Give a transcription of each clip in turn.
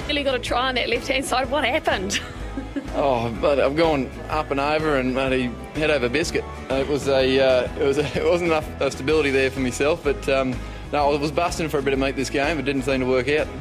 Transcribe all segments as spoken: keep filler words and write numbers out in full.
Really got to try on that left-hand side. What happened? Oh, but I've gone up and over and bloody head over biscuit. It was a, uh, it was, a, it wasn't enough uh, stability there for myself. But um, no, I was busting for a bit of meat this game. It didn't seem to work out.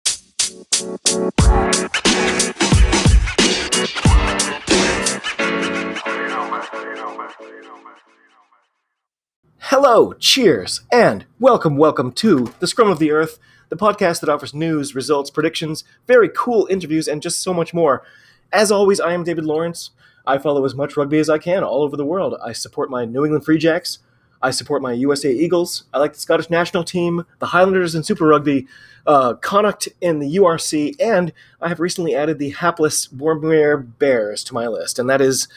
Hello, cheers, and welcome, welcome to The Scrum of the Earth, the podcast that offers news, results, predictions, very cool interviews, and just so much more. As always, I am David Lawrence. I follow as much rugby as I can all over the world. I support my New England Free Jacks. I support my U S A Eagles. I like the Scottish national team, the Highlanders in Super Rugby, uh, Connacht in the U R C, and I have recently added the hapless Bournemouth Bears to my list, and that is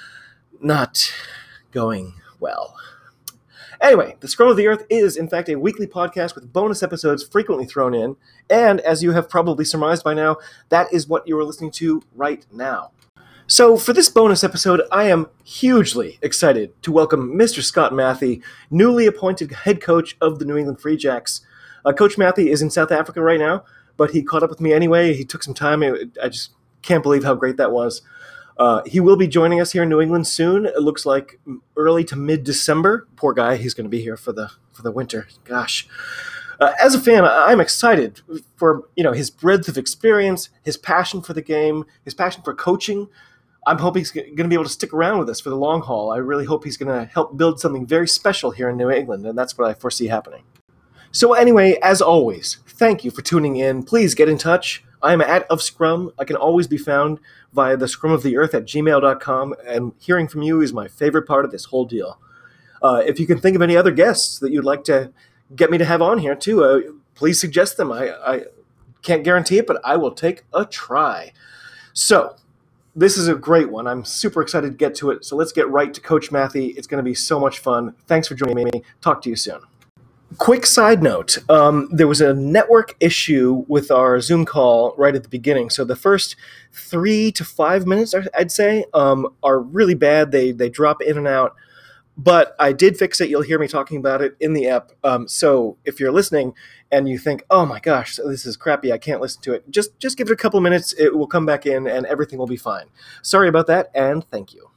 not going well. Anyway, The Scrum of the Earth is, in fact, a weekly podcast with bonus episodes frequently thrown in, and as you have probably surmised by now, that is what you are listening to right now. So, for this bonus episode, I am hugely excited to welcome Mister Scott Matthey, newly appointed head coach of the New England Free Jacks. Uh, Coach Matthey is in South Africa right now, but he caught up with me anyway. He took some time. I just can't believe how great that was. Uh, he will be joining us here in New England soon. It looks like early to mid-December. Poor guy, he's going to be here for the for the winter. Gosh. Uh, as a fan, I'm excited for you know his breadth of experience, his passion for the game, his passion for coaching. I'm hoping he's going to be able to stick around with us for the long haul. I really hope he's going to help build something very special here in New England, and that's what I foresee happening. So anyway, as always, thank you for tuning in. Please get in touch. I am at Of Scrum. I can always be found via the scrum of the earth at gmail dot com, and hearing from you is my favorite part of this whole deal. Uh, if you can think of any other guests that you'd like to get me to have on here too, uh, please suggest them. I, I can't guarantee it, but I will take a try. So, this is a great one. I'm super excited to get to it. So let's get right to Coach Matthey. It's going to be so much fun. Thanks for joining me. Talk to you soon. Quick side note, um, there was a network issue with our Zoom call right at the beginning. So the first three to five minutes, I'd say, um, are really bad. They they drop in and out. But I did fix it. You'll hear me talking about it in the app. Um, so if you're listening and you think, oh my gosh, this is crappy, I can't listen to it, just, just give it a couple minutes. It will come back in and everything will be fine. Sorry about that, and thank you.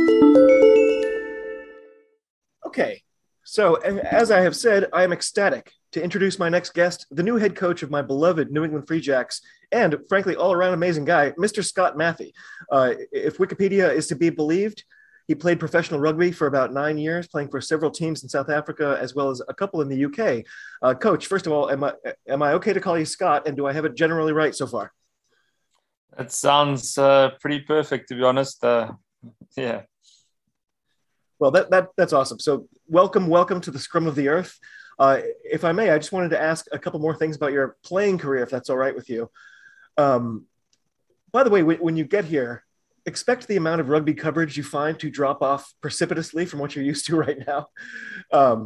Okay. So, as I have said, I am ecstatic to introduce my next guest, the new head coach of my beloved New England Free Jacks, and frankly, all-around amazing guy, Mister Scott Matthey. Uh, if Wikipedia is to be believed, he played professional rugby for about nine years, playing for several teams in South Africa, as well as a couple in the U K. Uh, Coach, first of all, am I am I okay to call you Scott, and do I have it generally right so far? It sounds uh, pretty perfect, to be honest. Uh, yeah. Well, that, that that's awesome. So welcome, welcome to the Scrum of the Earth. Uh, if I may, I just wanted to ask a couple more things about your playing career, if that's all right with you. Um, by the way, when, when you get here, expect the amount of rugby coverage you find to drop off precipitously from what you're used to right now. Um,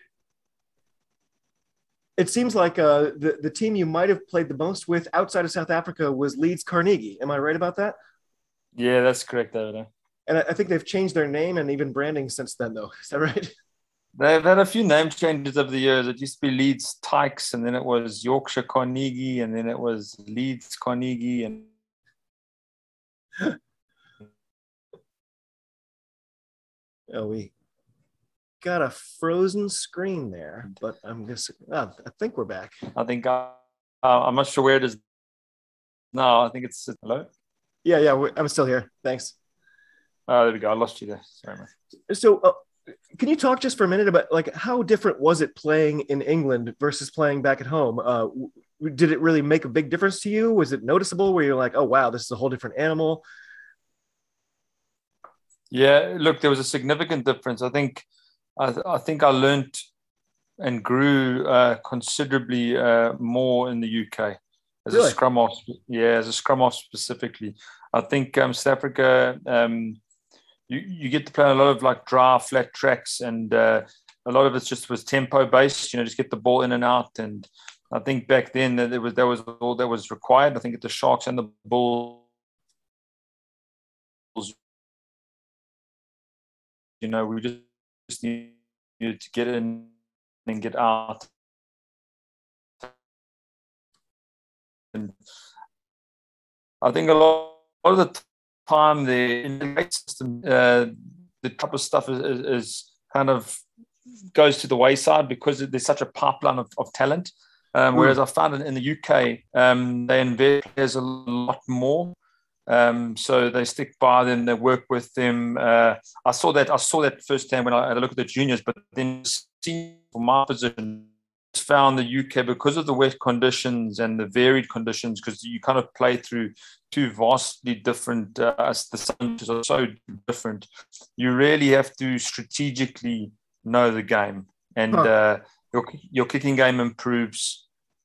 it seems like uh, the, the team you might have played the most with outside of South Africa was Leeds Carnegie. Am I right about that? Yeah, that's correct, David. And I think they've changed their name and even branding since then, though. Is that right? They've had a few name changes over the years. It used to be Leeds Tykes, and then it was Yorkshire Carnegie, and then it was Leeds Carnegie. And oh, we got a frozen screen there, but I'm guessing. Oh, I think we're back. I think uh, I'm not sure where it is now. I think it's hello. Yeah, yeah, I'm still here. Thanks. Oh, there we go. I lost you there. Sorry, man. So, uh, can you talk just for a minute about like how different was it playing in England versus playing back at home? Uh, w- did it really make a big difference to you? Was it noticeable where you're like, oh wow, this is a whole different animal? Yeah, look, there was a significant difference. I think, I, I think I learned and grew uh, considerably uh, more in the U K as Really? a scrum off. Yeah, as a scrum off specifically. I think um, South Africa. Um, You, you get to play a lot of like dry, flat tracks, and uh, a lot of it just was tempo based. You know, just get the ball in and out. And I think back then that there was that was all that was required. I think at the Sharks and the Bulls, you know, we just, just needed to get in and get out. And I think a lot, a lot of the time the in the system, uh, the type of stuff is, is, is kind of goes to the wayside because there's such a pipeline of, of talent. Um, whereas mm. I found in the U K, um, they invest players a lot more. Um, so they stick by them, they work with them. Uh, I saw that I saw that firsthand when I had a look at the juniors, but then for my position, found the U K because of the wet conditions and the varied conditions, because you kind of play through two vastly different, uh, the suns are so different. You really have to strategically know the game, and huh. uh, your your kicking game improves.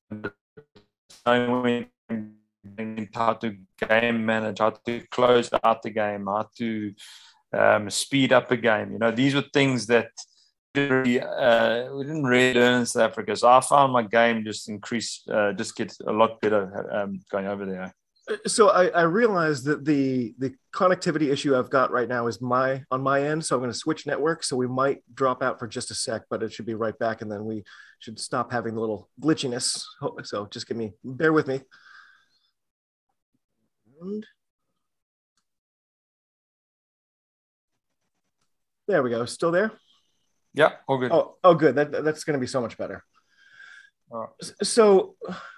How to game manage, how to close out the game, how to um, speed up a game. You know, these were things that really, uh, we didn't really learn in South Africa. So I found my game just increase, uh, just get a lot better um, going over there. So I, I realized that the the connectivity issue I've got right now is my on my end. So I'm going to switch network. So we might drop out for just a sec, but it should be right back, and then we should stop having the little glitchiness. So just give me, bear with me. There we go. Still there? Yeah, all good. Oh, oh good. That, that's going to be so much better. All right. So,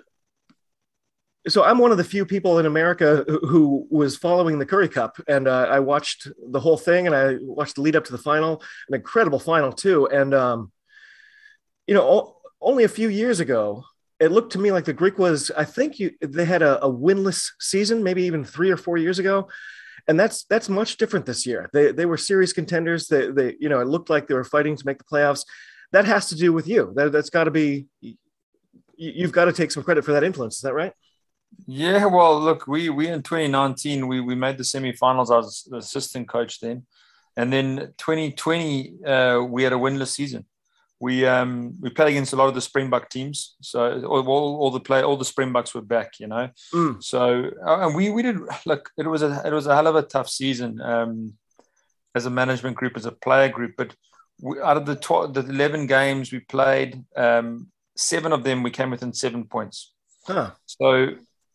so I'm one of the few people in America who, who was following the Currie Cup, and uh, I watched the whole thing, and I watched the lead up to the final, an incredible final too. And um, you know, o- only a few years ago, it looked to me like the Greek was, I think you, they had a, a winless season, maybe even three or four years ago. And that's, that's much different this year. They, they were serious contenders. They, they, you know, it looked like they were fighting to make the playoffs. That has to do with you. That, that's gotta be, you've got to take some credit for that influence. Is that right? Yeah, well, look, we, we in twenty nineteen, we, we made the semifinals. I was the assistant coach then. And then twenty twenty, uh, we had a winless season. We um we played against a lot of the Springbok teams, so all, all the play all the Springboks were back, you know. Mm. So uh, and we we did look. It was a it was a hell of a tough season um, as a management group, as a player group. But we, out of the twelve, the eleven games we played, um, seven of them we came within seven points. Huh. So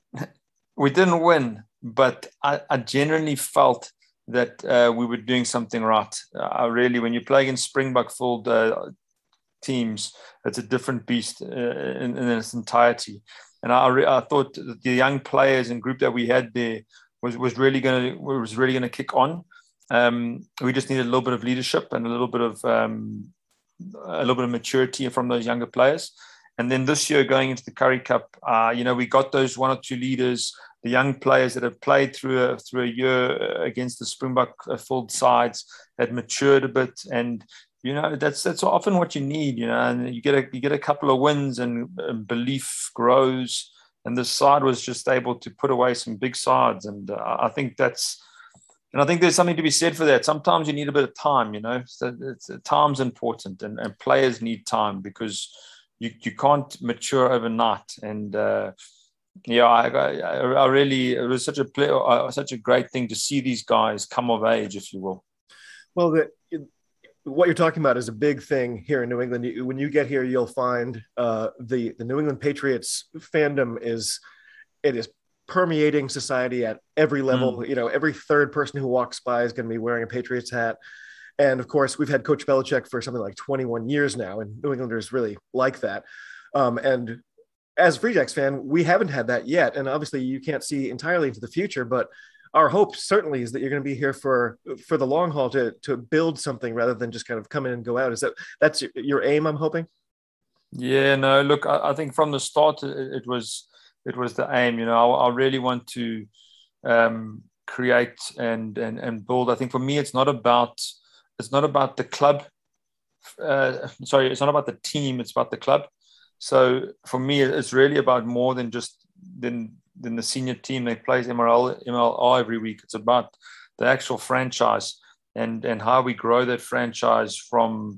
we didn't win, but I, I genuinely felt that uh, we were doing something right. I really, when you play against Springbok filled uh, teams, it's a different beast uh, in, in its entirety. And I, I thought the young players and group that we had there was, was really going to was really going to kick on. Um, we just needed a little bit of leadership and a little bit of um, a little bit of maturity from those younger players. And then this year, going into the Currie Cup, uh, you know, we got those one or two leaders, the young players that have played through a, through a year against the Springbok filled sides, had matured a bit, and you know that's that's often what you need, you know. And you get a you get a couple of wins, and, and belief grows. And this side was just able to put away some big sides, and uh, I think that's. And I think there's something to be said for that. Sometimes you need a bit of time, you know. So it's, time's important, and, and players need time because you, you can't mature overnight. And uh, yeah, I, I, I really it was such a play, uh, such a great thing to see these guys come of age, if you will. Well, the, what you're talking about is a big thing here in New England. When you get here, you'll find uh, the the New England Patriots fandom is it is. permeating society at every level. Mm. You know, every third person who walks by is going to be wearing a Patriots hat. And of course, we've had Coach Belichick for something like twenty-one years now, and New Englanders really like that. Um, and as a Free Jacks fan, we haven't had that yet. And obviously you can't see entirely into the future, but our hope certainly is that you're going to be here for, for the long haul to, to build something rather than just kind of come in and go out. Is that, that's your aim, I'm hoping? Yeah, no, look, I, I think from the start, it, it was, it was the aim. You know, I, I really want to um, create and, and and build. I think for me, it's not about it's not about the club. Uh, sorry, it's not about the team. It's about the club. So for me, it's really about more than just than than the senior team that plays M L R, M L R every week. It's about the actual franchise and and how we grow that franchise from.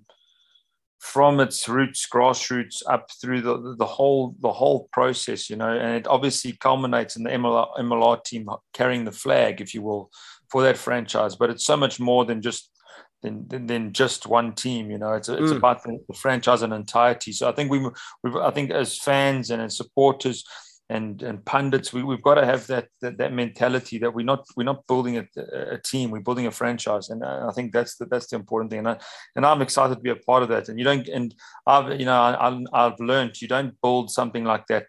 from its roots, grassroots, up through the, the whole the whole process, you know, and it obviously culminates in the M L R, M L R team carrying the flag, if you will, for that franchise. But it's so much more than just than than, than just one team, you know. It's it's mm. about the, the franchise in entirety. So I think we, we, I think as fans and as supporters and and pundits. We, we've got to have that, that that mentality that we're not we're not building a, a team, we're building a franchise, and I think that's the, that's the important thing. And I, and I'm excited to be a part of that. And you don't, and I've you know I, I've learned you don't build something like that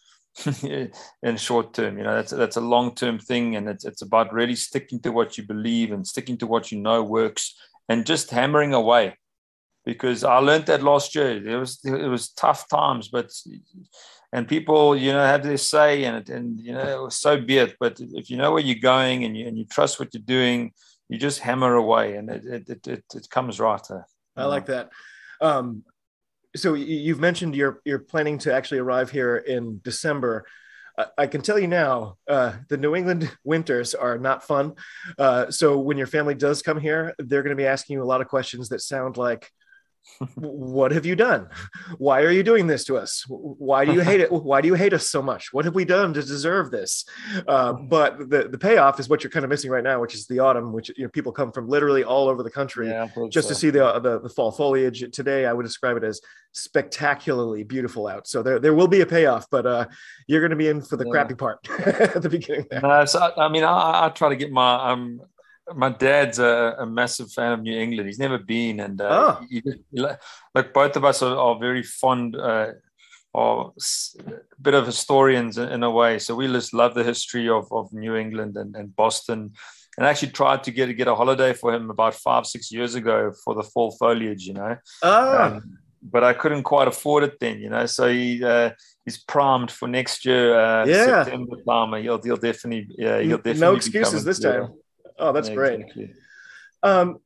in short term. You know, that's that's a long term thing, and it's it's about really sticking to what you believe and sticking to what you know works, and just hammering away. Because I learned that last year. It was it was tough times, but and people, you know, have their say, and and you know, so be it. But if you know where you're going and you and you trust what you're doing, you just hammer away, and it it it, it comes right. Uh, I like that. Um, so you've mentioned you're you're planning to actually arrive here in December. I can tell you now, uh, the New England winters are not fun. Uh, so when your family does come here, they're going to be asking you a lot of questions that sound like, what have you done? Why are you doing this to us? Why do you hate it? Why do you hate us so much? What have we done to deserve this? Uh, but the, the payoff is what you're kind of missing right now, which is the autumn, which, you know, people come from literally all over the country yeah, just so. to see the, the the fall foliage. Today, I would describe it as spectacularly beautiful out. So there, there will be a payoff, but uh, you're going to be in for the yeah. crappy part at the beginning there. No, so, I mean, I, I try to get my um, my dad's a, a massive fan of New England. He's never been, and uh, oh. he, he, like both of us are, are very fond, uh, or a bit of historians in, in a way. So we just love the history of, of New England and, and Boston. And I actually tried to get to get a holiday for him about five, six years ago for the fall foliage, you know. Oh. Um, but I couldn't quite afford it then, you know. So he uh, he's primed for next year, uh, yeah. September time. He'll he'll definitely, yeah, he'll definitely. No excuses this time. Oh, that's yeah, great. Exactly. Um,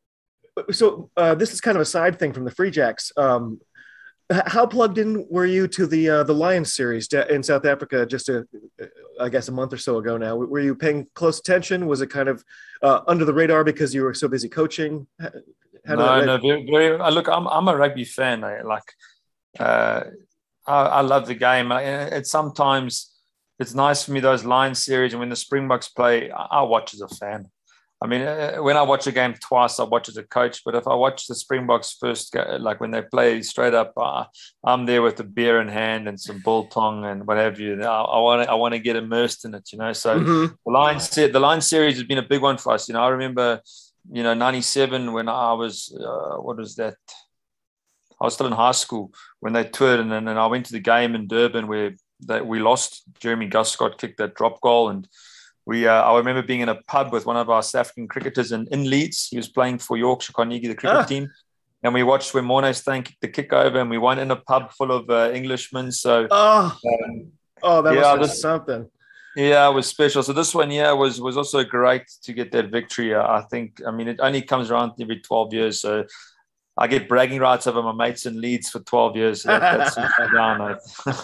so uh, this is kind of a side thing from the Free Jacks. Um, how plugged in were you to the uh, the Lions series in South Africa just a, I guess a month or so ago now? Were you paying close attention? Was it kind of uh, under the radar because you were so busy coaching? How no, no, very, very. Look, I'm I'm a rugby fan. I, like, uh, I, I love the game. I, it's sometimes. It's nice for me, those Lions series, and when the Springboks play, I watch as a fan. I mean, when I watch a game twice, I watch as a coach. But if I watch the Springboks first, like when they play straight up, uh, I'm there with a beer in hand and some biltong and what have you. I want to, I want to get immersed in it, you know. So mm-hmm. the Lions, the Lions series has been a big one for us. You know, I remember, you know, ninety-seven when I was, uh, what was that? I was still in high school when they toured, and then and I went to the game in Durban where. That we lost. Jeremy Guscott kicked that drop goal, and we. Uh, I remember being in a pub with one of our South African cricketers in, in Leeds. He was playing for Yorkshire Carnegie, the cricket ah. team, and we watched when Morné Steyn kicked the kick over, and we won in a pub full of uh, Englishmen. So, oh, um, oh, that yeah, was this, something. Yeah, it was special. So this one, yeah, was was also great to get that victory. Uh, I think. I mean, it only comes around every twelve years, so. I get bragging rights over my mates in Leeds for twelve years. So that, that's down.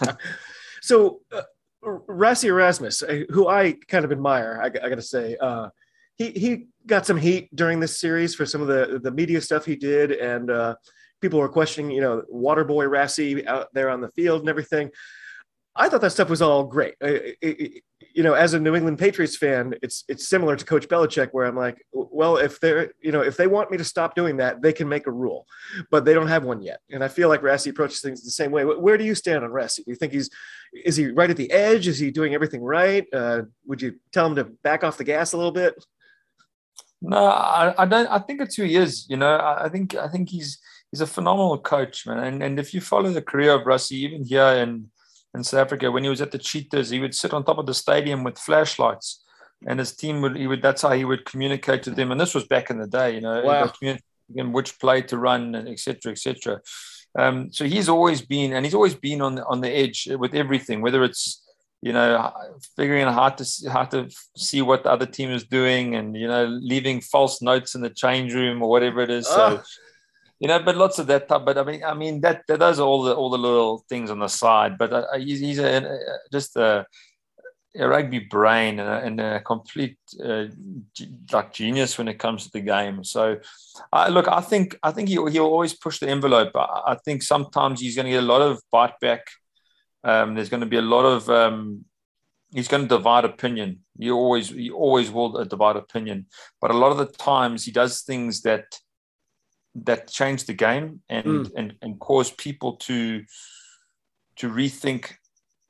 So, uh, Rassie Erasmus, who I kind of admire, I, I got to say, uh, he he got some heat during this series for some of the, the media stuff he did, and uh, people were questioning, you know, Waterboy Rassie out there on the field and everything. I thought that stuff was all great. It, it, you know, as a New England Patriots fan, it's it's similar to Coach Belichick, where I'm like, well, if they're, you know, if they want me to stop doing that, they can make a rule, but they don't have one yet. And I feel like Rassie approaches things the same way. Where do you stand on Rassie? Do you think he's, is he right at the edge? Is he doing everything right? Uh, would you tell him to back off the gas a little bit? No, I, I don't. I think it's who he is. You know, I, I think I think he's he's a phenomenal coach, man. And and if you follow the career of Rassie, even here in in South Africa, when he was at the Cheetahs, he would sit on top of the stadium with flashlights, and his team would, he would, that's how he would communicate to them. And this was back in the day, you know, wow. in which play to run, and et cetera, et cetera. Um, so he's always been, and he's always been on the, on the edge with everything, whether it's, you know, figuring out how to, how to see what the other team is doing, and, you know, leaving false notes in the change room or whatever it is. So, oh. You know, but lots of that type. But I mean, I mean that, that those are all the all the little things on the side. But uh, he's, he's a, a, just a, a rugby brain and a, and a complete uh, g- like genius when it comes to the game. So, uh, look, I think I think he'll he'll always push the envelope. I, I think sometimes he's going to get a lot of bite back. Um, there's going to be a lot of um, he's going to divide opinion. You always you always will divide opinion. But a lot of the times he does things that. that change the game and, mm. and, and cause people to, to rethink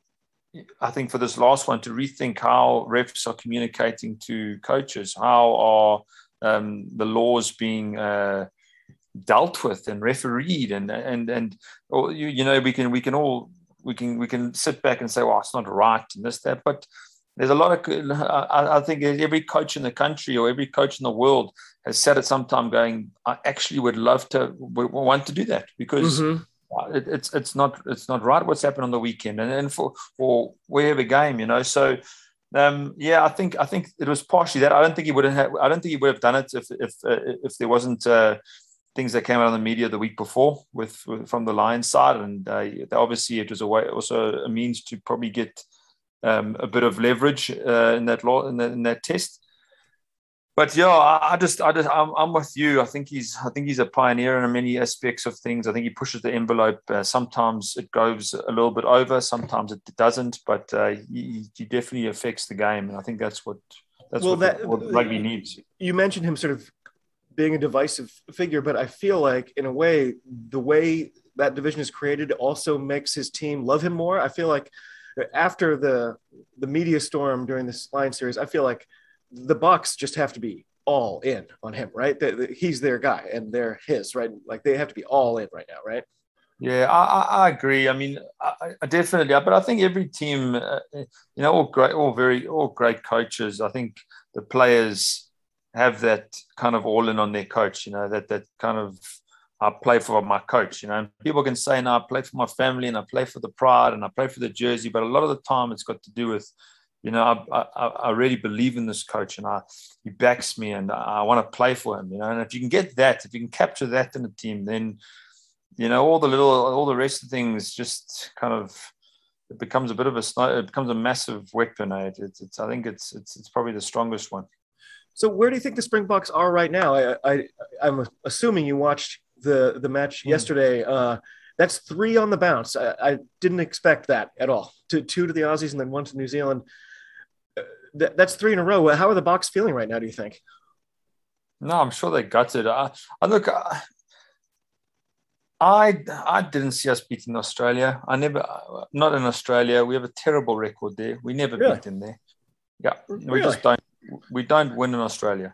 I think for this last one, to rethink how refs are communicating to coaches, how are um, the laws being uh, dealt with and refereed, and and and or, you, you know we can we can all we can we can sit back and say, well, it's not right and this that, but there's a lot of I, I think every coach in the country or every coach in the world has said at some time going, I actually would love to would want to do that because mm-hmm. it, it's it's not it's not right what's happened on the weekend and then for for wherever game, you know. So um, yeah, I think I think it was partially that. I don't think he would have I don't think he would have done it if if uh, if there wasn't uh, things that came out on the media the week before with, with from the Lions side, and uh, obviously it was a way also a means to probably get um, a bit of leverage uh, in that law in, in that test. But yeah, I, I just I just I'm, I'm with you. I think he's I think he's a pioneer in many aspects of things. I think he pushes the envelope. Uh, sometimes it goes a little bit over, sometimes it doesn't. But uh, he, he definitely affects the game, and I think that's what that's well, what, that, what rugby needs. You mentioned him sort of being a divisive figure, but I feel like in a way, the way that division is created also makes his team love him more. I feel like after the the media storm during this Lions series, I feel like the Bucks just have to be all in on him, right? The, the, he's their guy and they're his, right? Like they have to be all in right now, right? Yeah, I, I, I agree. I mean, I, I definitely, but I think every team, uh, you know, all great, all very, all great coaches. I think the players have that kind of all in on their coach, you know, that that kind of I play for my coach, you know. And people can say, no, I play for my family and I play for the pride and I play for the jersey, but a lot of the time it's got to do with, you know, I I, I really believe in this coach and I he backs me and I want to play for him, you know. And if you can get that, if you can capture that in a team, then you know all the little all the rest of things just kind of it becomes a bit of a it becomes a massive weapon. Eh? It's, it's I think it's it's it's probably the strongest one. So where do you think the Springboks are right now? I, I, I'm assuming you watched the, the match mm. yesterday. Uh, that's three on the bounce. I, I didn't expect that at all. Two, two to the Aussies and then one to New Zealand. Uh, th- that's three in a row. How are the Boks feeling right now, do you think? No, I'm sure they gutted. I, I look, I, I, I didn't see us beating Australia. I never, not in Australia. We have a terrible record there. We never really? beat them there. Yeah, we really? just don't. We don't win in Australia.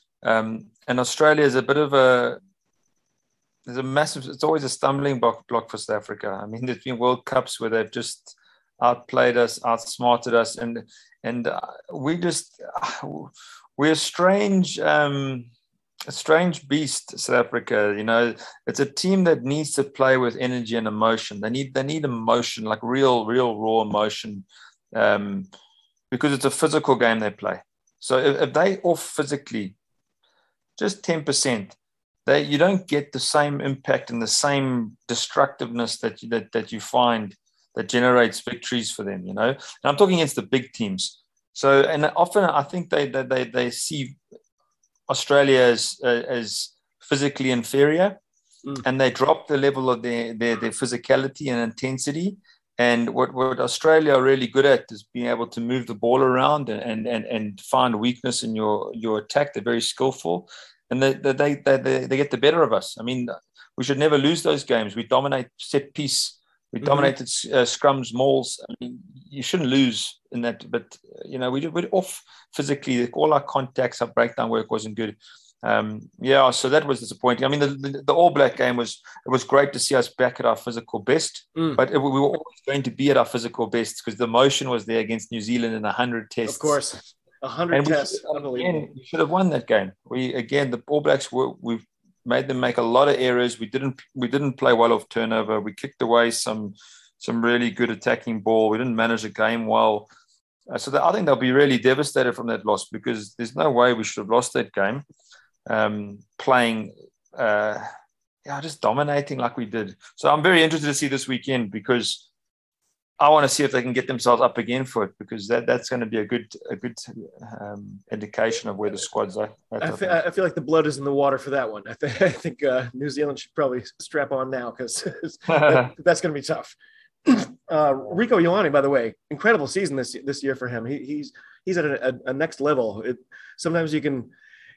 Um, and Australia is a bit of a, there's a massive, it's always a stumbling block, block for South Africa. I mean, there's been World Cups where they've just outplayed us, outsmarted us. And, and uh, we just, uh, we're a strange, um, a strange beast, South Africa. You know, it's a team that needs to play with energy and emotion. They need, they need emotion, like real, real raw emotion, um, because it's a physical game they play. So if, if they off physically just ten percent, they you don't get the same impact and the same destructiveness that you, that, that you find that generates victories for them, you know. And I'm talking against the big teams. So, and often I think they they they, they see Australia as, uh, as physically inferior mm. and they drop the level of their, their, their physicality and intensity. And what, what Australia are really good at is being able to move the ball around and and and find weakness in your, your attack. They're very skillful, and they they, they they they get the better of us. I mean, we should never lose those games. We dominate set piece. We mm-hmm. dominated uh, scrums, mauls. I mean, you shouldn't lose in that. But you know, we we're off physically. All our contacts, our breakdown work wasn't good. Um, yeah, so that was disappointing. I mean, the, the, the All Black game was, it was great to see us back at our physical best, mm. but it, we were always going to be at our physical best because the motion was there against New Zealand in one hundred tests. Of course, one hundred tests. We should, again, we should have won that game. We, again, the All Blacks, were, we've made them make a lot of errors. We didn't, we didn't play well off turnover. We kicked away some, some really good attacking ball. We didn't manage the game well. Uh, so that, I think they'll be really devastated from that loss because there's no way we should have lost that game. Um, playing, uh, yeah, just dominating like we did. So I'm very interested to see this weekend because I want to see if they can get themselves up again for it because that, that's going to be a good a good um, indication of where the squad's are. I feel, I feel like the blood is in the water for that one. I, th- I think uh, New Zealand should probably strap on now because that, that's going to be tough. Uh, Rieko Ioane, by the way, incredible season this this year for him. He, he's he's at a, a, a next level. It, sometimes you can.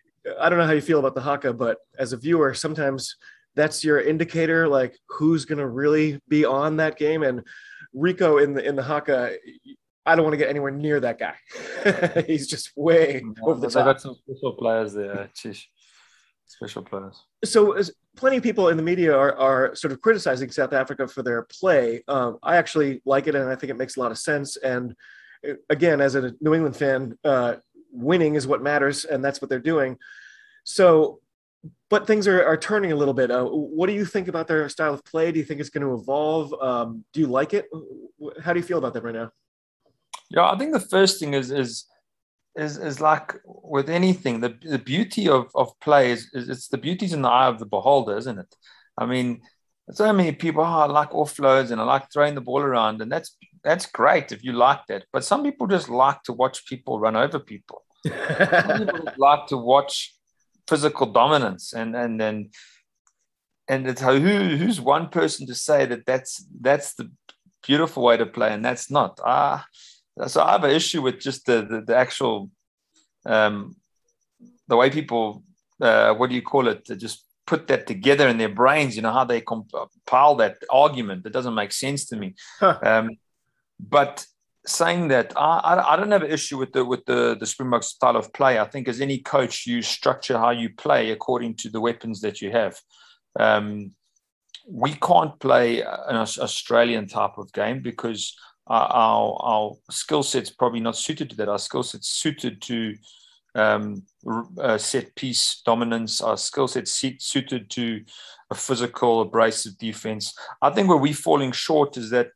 I don't know how you feel about the haka, but as a viewer, sometimes that's your indicator, like who's going to really be on that game. And Rico in the in the haka, I don't want to get anywhere near that guy. He's just way No, over the they top. got some special players there. Chish. Special players. So as plenty of people in the media are, are sort of criticizing South Africa for their play. Um, I actually like it, and I think it makes a lot of sense. And again, as a New England fan, uh, winning is what matters, and that's what they're doing. So, but things are, are turning a little bit. Uh, what do you think about their style of play? Do you think it's going to evolve? Um, do you like it? How do you feel about them right now? Yeah, I think the first thing is is is, is like with anything, the, the beauty of, of play is, is it's the beauty's in the eye of the beholder, isn't it? I mean, so many people, oh, I like offloads and I like throwing the ball around, and that's that's great if you like that. But some people just like to watch people run over people. Some people like to watch physical dominance, and and then and it's who who's one person to say that that's that's the beautiful way to play, and that's not. Ah, so I have an issue with just the the, the actual um, the way people uh, what do you call it? Just put that together in their brains. You know how they compile that argument. That doesn't make sense to me. Huh. Um, but saying that, I, I don't have an issue with the with the the Springboks style of play. I think as any coach, you structure how you play according to the weapons that you have. Um, we can't play an Australian type of game because our our, our skill set's probably not suited to that. Our skill set's suited to um, uh, set piece dominance. Our skill set's suited to a physical, abrasive defense. I think where we're falling short is that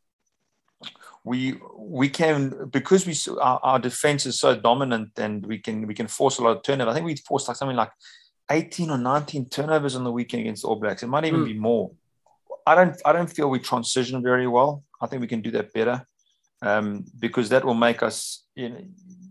we we can, because we our, our defense is so dominant and we can we can force a lot of turnover. I think we forced like something like eighteen or nineteen turnovers on the weekend against the All Blacks. It might even mm. be more. I don't I don't feel we transition very well. I think we can do that better, um, because that will make us, you know,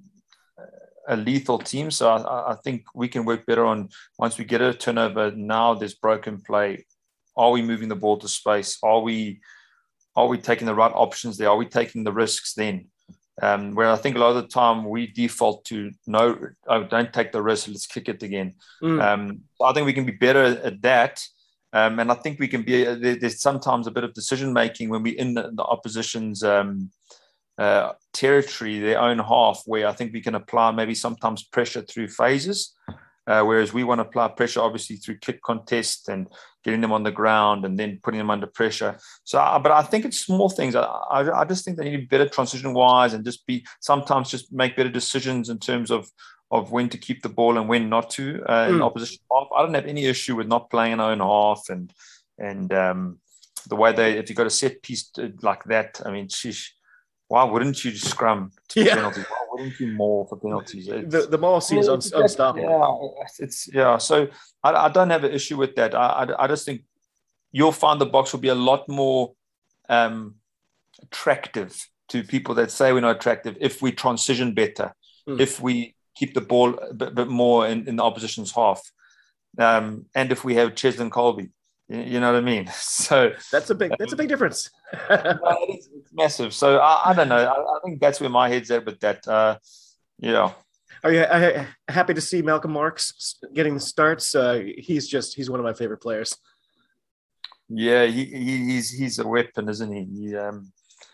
a lethal team. So I, I think we can work better on once we get a turnover. Now there's broken play. Are we moving the ball to space? Are we Are we taking the right options there? Are we taking the risks then? Um, where I think a lot of the time we default to no, oh, don't take the risk, let's kick it again. Mm. Um, I think we can be better at that. Um, and I think we can be, there's sometimes a bit of decision making when we're in the, the opposition's um, uh, territory, their own half, where I think we can apply maybe sometimes pressure through phases. Uh, whereas we want to apply pressure, obviously, through kick contest and getting them on the ground and then putting them under pressure. So, uh, but I think it's small things. I, I, I just think they need to be better transition-wise and just be sometimes just make better decisions in terms of of when to keep the ball and when not to uh, in mm. opposition half. I don't have any issue with not playing in our own half and and um, the way they, if you got a set piece like that, I mean, sheesh, why wouldn't you scrum to yeah. penalties? Why wouldn't you maul for penalties? It's, the the maul seems un- unstoppable. Yeah, it's yeah. So I, I don't have an issue with that. I, I I just think you'll find the box will be a lot more um, attractive to people that say we're not attractive if we transition better, mm. if we keep the ball a bit, bit more in, in the opposition's half, um, and if we have Cheslin Colby. You know what I mean? So that's a big that's a big difference. it's, it's massive. So I, I don't know. I, I think that's where my head's at with that. Uh, yeah. Are you uh, happy to see Malcolm Marx getting the starts? Uh, he's just he's one of my favorite players. Yeah, he, he he's he's a weapon, isn't he? he um,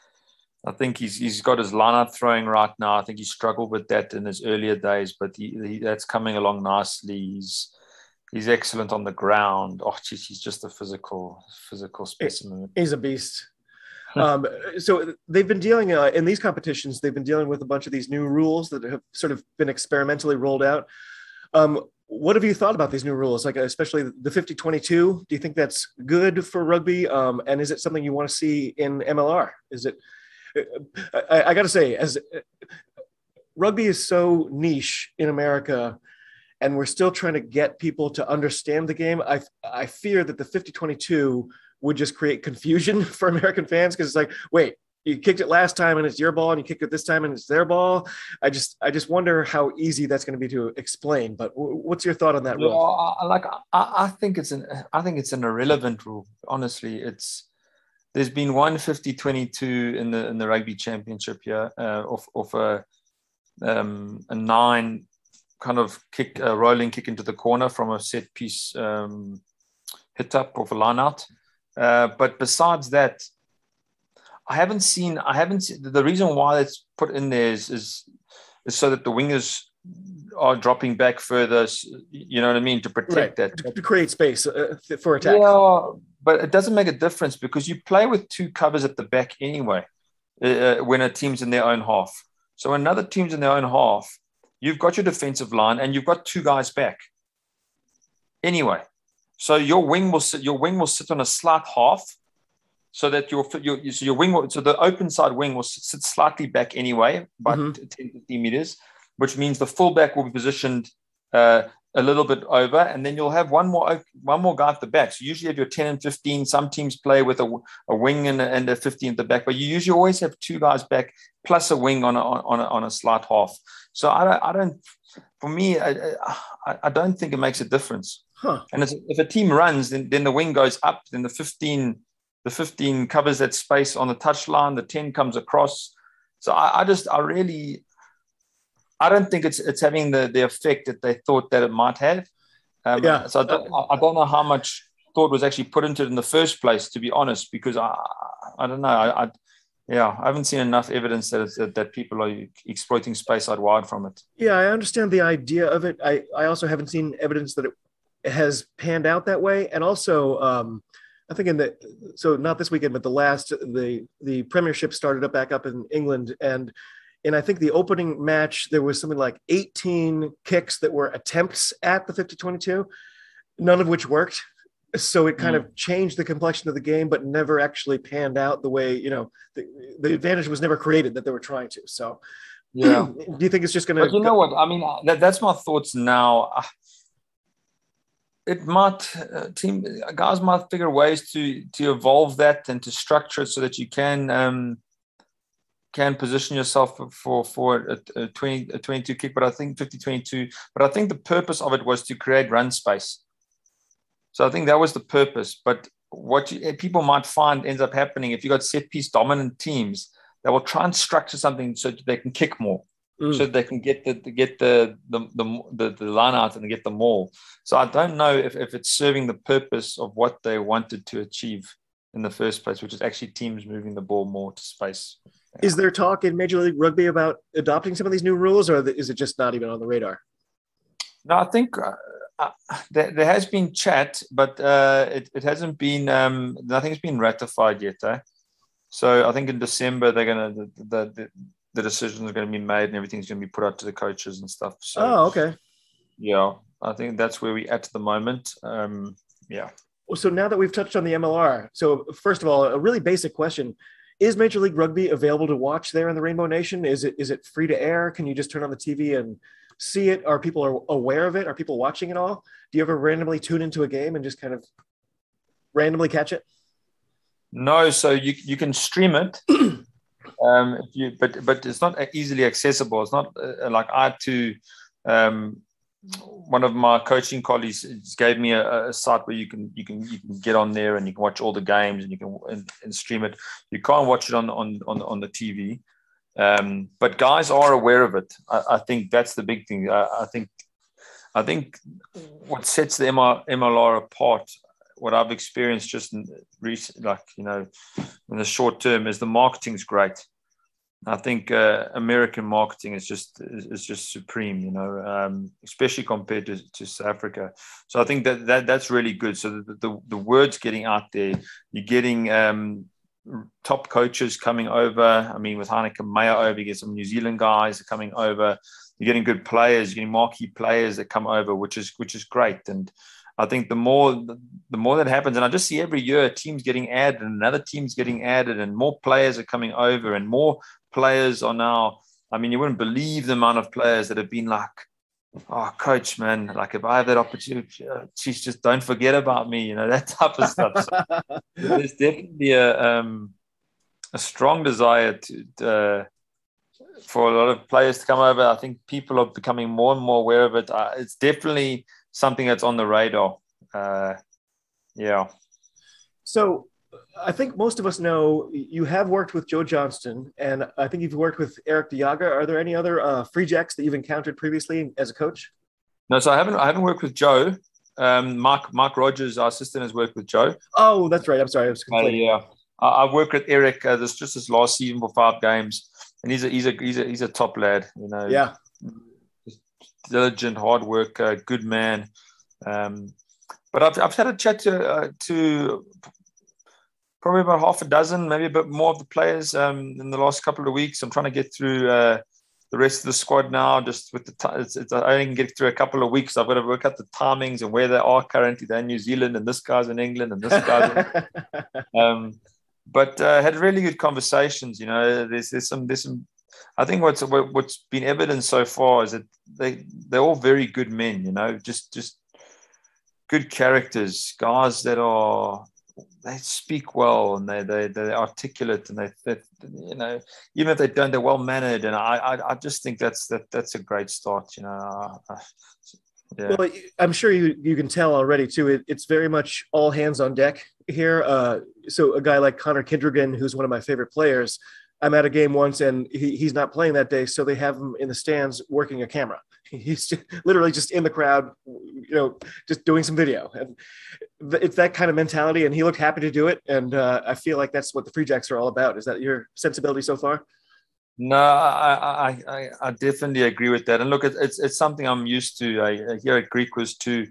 I think he's he's got his line-out throwing right now. I think he struggled with that in his earlier days, but he, he that's coming along nicely. He's He's excellent on the ground. Oh, geez, he's just a physical, physical specimen. He's a beast. um, so they've been dealing uh, in these competitions. They've been dealing with a bunch of these new rules that have sort of been experimentally rolled out. Um, what have you thought about these new rules? Like especially the fifty twenty-two. Do you think that's good for rugby? Um, and is it something you want to see in M L R? Is it? I, I got to say, as rugby is so niche in America, and we're still trying to get people to understand the game, I I fear that the fifty twenty-two would just create confusion for American fans, because it's like, wait, you kicked it last time and it's your ball, and you kicked it this time and it's their ball. I just I just wonder how easy that's going to be to explain. But w- what's your thought on that rule? Well, I, like I, I think it's an I think it's an irrelevant rule. Honestly, it's there's been one fifty twenty-two in the in the rugby championship here uh, of of a um, a nine. Kind of kick, a rolling kick into the corner from a set piece um, hit up of a line out. Uh, but besides that, I haven't seen. I haven't seen the reason why it's put in there is is, is so that the wingers are dropping back further. You know what I mean, to protect right. that, to create space uh, for attack. Yeah, but it doesn't make a difference because you play with two covers at the back anyway. Uh, when a team's in their own half, so when another team's in their own half, you've got your defensive line and you've got two guys back anyway. So your wing will sit. Your wing will sit on a slight half. So that your your so your wing will, so the open side wing will sit slightly back anyway, about mm-hmm. ten, fifteen meters, which means the fullback will be positioned uh, a little bit over, and then you'll have one more one more guy at the back. So usually, if you're ten and fifteen, some teams play with a, a wing and a, and a fifteen at the back, but you usually always have two guys back plus a wing on a on a, on a slight half. So I don't I don't for me I, I, I don't think it makes a difference. Huh. And if a team runs, then then the wing goes up, then the fifteen. The fifteen covers that space on the touchline. The ten comes across. So I, I just, I really, I don't think it's it's having the, the effect that they thought that it might have. Um, yeah. So I don't, I don't know how much thought was actually put into it in the first place, to be honest, because I, I don't know. I, I yeah, I haven't seen enough evidence that it's, that, that people are exploiting space out wide from it. Yeah, I understand the idea of it. I, I also haven't seen evidence that it has panned out that way, and also. Um, I think in the, so not this weekend, but the last, the, the Premiership started up back up in England. And in, I think the opening match, there was something like eighteen kicks that were attempts at the fifty twenty-two, none of which worked. So it kind mm. of changed the complexion of the game, but never actually panned out the way, you know, the, the advantage was never created that they were trying to. So yeah. Do you think it's just going to, but you know what? I mean, that, that's my thoughts now. It might uh, team guys might figure ways to to evolve that and to structure it so that you can um, can position yourself for for a, a twenty a twenty-two kick. But I think fifty twenty-two. But I think the purpose of it was to create run space. So I think that was the purpose. But what you, people might find ends up happening if you got set piece dominant teams, they will try and structure something so that they can kick more. Mm. So they can get the get the the, the the the line out and get the maul. So I don't know if, if it's serving the purpose of what they wanted to achieve in the first place, which is actually teams moving the ball more to space. Yeah. Is there talk in Major League Rugby about adopting some of these new rules, or is it just not even on the radar? No, I think uh, uh, there, there has been chat, but uh, it, it hasn't been, um, nothing's been ratified yet. Eh? So I think in December, they're going to, the, the, the the decisions are going to be made and everything's going to be put out to the coaches and stuff. So, oh, okay. Yeah, I think that's where we're at the moment. Um, yeah. Well, so now that we've touched on the M L R, so first of all, a really basic question. Is Major League Rugby available to watch there in the Rainbow Nation? Is it is it free to air? Can you just turn on the T V and see it? Are people aware of it? Are people watching it all? Do you ever randomly tune into a game and just kind of randomly catch it? No, so you, you can stream it. Um, if you, but but it's not easily accessible. It's not uh, like I had to. Um, one of my coaching colleagues gave me a, a site where you can you can you can get on there and you can watch all the games and you can and, and stream it. You can't watch it on on on, on the T V, um, but guys are aware of it. I, I think that's the big thing. I, I think I think what sets the M L R apart, what I've experienced just in recent, like, you know, in the short term, is the marketing's great. I think uh, American marketing is just is, is just supreme, you know, um, especially compared to, to South Africa. So I think that, that that's really good. So the, the, the word's getting out there. You're getting um, top coaches coming over. I mean, with Heineken Meyer over, you get some New Zealand guys coming over. You're getting good players. You're getting marquee players that come over, which is which is great. And I think the more the more that happens, and I just see every year teams getting added and another team's getting added and more players are coming over and more players are now, I mean, you wouldn't believe the amount of players that have been like, oh, coach, man, like if I have that opportunity, uh, geez, just don't forget about me, you know, that type of stuff. So there's definitely a, um, a strong desire to uh, for a lot of players to come over. I think people are becoming more and more aware of it. Uh, it's definitely something that's on the radar. Uh, yeah. So I think most of us know you have worked with Joe Johnston, and I think you've worked with Eric Diaga. Are there any other uh, Free Jacks that you've encountered previously as a coach? No, so I haven't. I haven't worked with Joe. Um, Mark Mark Rogers, our assistant, has worked with Joe. Oh, that's right. I'm sorry. I was uh, yeah, I, I work with Eric. Uh, this just his last season for five games, and he's a he's a he's a he's a top lad. You know, yeah, diligent, hard worker, good man. Um, but I've I've had a chat to uh, to probably about half a dozen, maybe a bit more of the players um, in the last couple of weeks. I'm trying to get through uh, the rest of the squad now. Just with the t- it's, it's, I only can get through a couple of weeks. I've got to work out the timings and where they are currently. They're in New Zealand, and this guy's in England, and this guy's. In, um, but uh, had really good conversations. You know, there's there's some there's some. I think what's what's been evident so far is that they they're all very good men. You know, just just good characters, guys that are. They speak well and they they they're articulate and they, they you know, even if they don't, they're well mannered, and I, I I just think that's that that's a great start, you know. Uh, yeah. Well, I'm sure you you can tell already too. It, it's very much all hands on deck here. Uh, so a guy like Connor Kindregan, who's one of my favorite players, I'm at a game once and he, he's not playing that day, so they have him in the stands working a camera. He's just, literally just in the crowd, you know, just doing some video. And it's that kind of mentality, and he looked happy to do it. And uh, I feel like that's what the Free Jacks are all about. Is that your sensibility so far? No, I I, I, I definitely agree with that. And look, it's it's something I'm used to. I, here at Greek was too.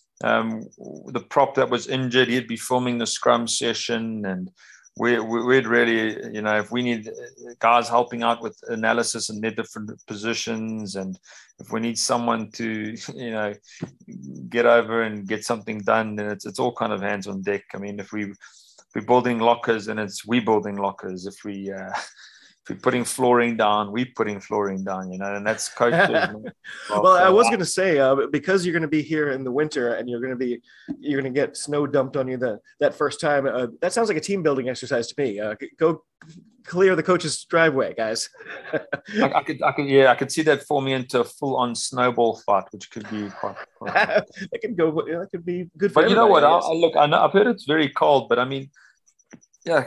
Um, the prop that was injured, he'd be filming the scrum session, and we, we, we'd really, you know, if we need guys helping out with analysis in their different positions, and if we need someone to, you know, get over and get something done, then it's it's all kind of hands on deck. I mean, if we if we're building lockers, and it's we building lockers. If we uh, if we're putting flooring down, we putting flooring down, you know, and that's coaches. Well, I was going to say, uh, because you're going to be here in the winter and you're going to be, you're going to get snow dumped on you the, that first time. Uh, that sounds like a team building exercise to me. Uh, go clear the coach's driveway, guys. I, I could, I could, yeah, I could see that forming into a full on snowball fight, which could be quite, quite that could go, that could be good for But you know what? I, I I look, I know, I've heard it's very cold, but I mean, yeah,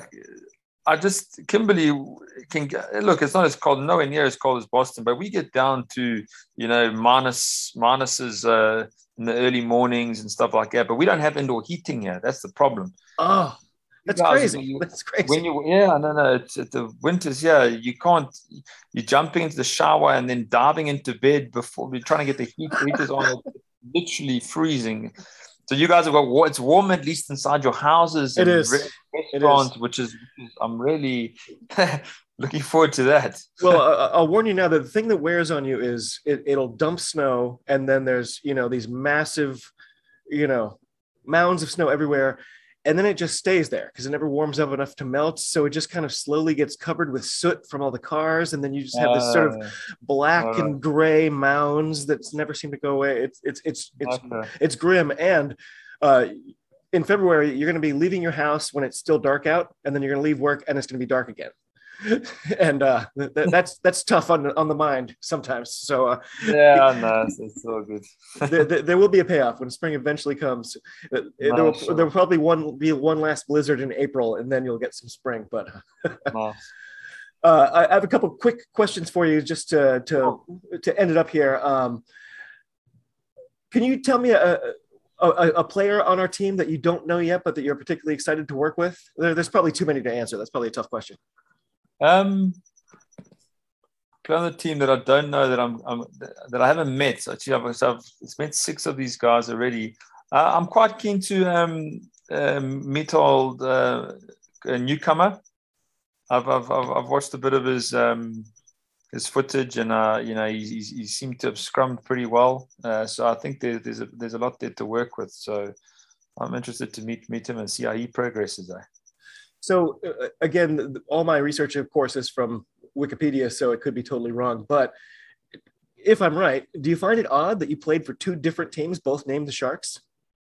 I just, Kimberley can look, it's not as cold, nowhere near as cold as Boston, but we get down to, you know, minus, minuses uh, in the early mornings and stuff like that. But we don't have indoor heating here. That's the problem. Oh, that's guys, crazy. You, that's crazy. When you, yeah, no, no, it's, it's the winters, yeah, you can't, you're jumping into the shower and then diving into bed before we're trying to get the heat heaters on, literally freezing. So you guys have got, it's warm at least inside your houses. It and is. Restaurants, it is. which is, I'm really looking forward to that. Well, uh, I'll warn you now that the thing that wears on you is it, it'll dump snow. And then there's, you know, these massive, you know, mounds of snow everywhere. And then it just stays there because it never warms up enough to melt. So it just kind of slowly gets covered with soot from all the cars. And then you just have this sort of black uh, and gray mounds that never seem to go away. It's, it's, it's, it's, okay. it's grim. And uh, in February, you're going to be leaving your house when it's still dark out. And then you're going to leave work and it's going to be dark again. and uh, th- that's that's tough on on the mind sometimes. So uh, yeah, no, it's, it's so good. there, there, there will be a payoff when spring eventually comes. No, there will sure. there will probably one be one last blizzard in April, and then you'll get some spring. But no. uh, I have a couple quick questions for you, just to to oh. to end it up here. Um, can you tell me a, a a player on our team that you don't know yet, but that you're particularly excited to work with? There, there's probably too many to answer. That's probably a tough question. Um, another team that I don't know that I'm, I'm that I haven't met. Actually, I've, so I've met six of these guys already. Uh, I'm quite keen to um, um, meet old uh, a newcomer. I've, I've I've watched a bit of his um, his footage, and uh, you know he, he he seemed to have scrummed pretty well. Uh, so I think there, there's a there's a lot there to work with. So I'm interested to meet meet him and see how he progresses. Eh? So uh, again, all my research, of course, is from Wikipedia, so it could be totally wrong. But if I'm right, do you find it odd that you played for two different teams, both named the Sharks?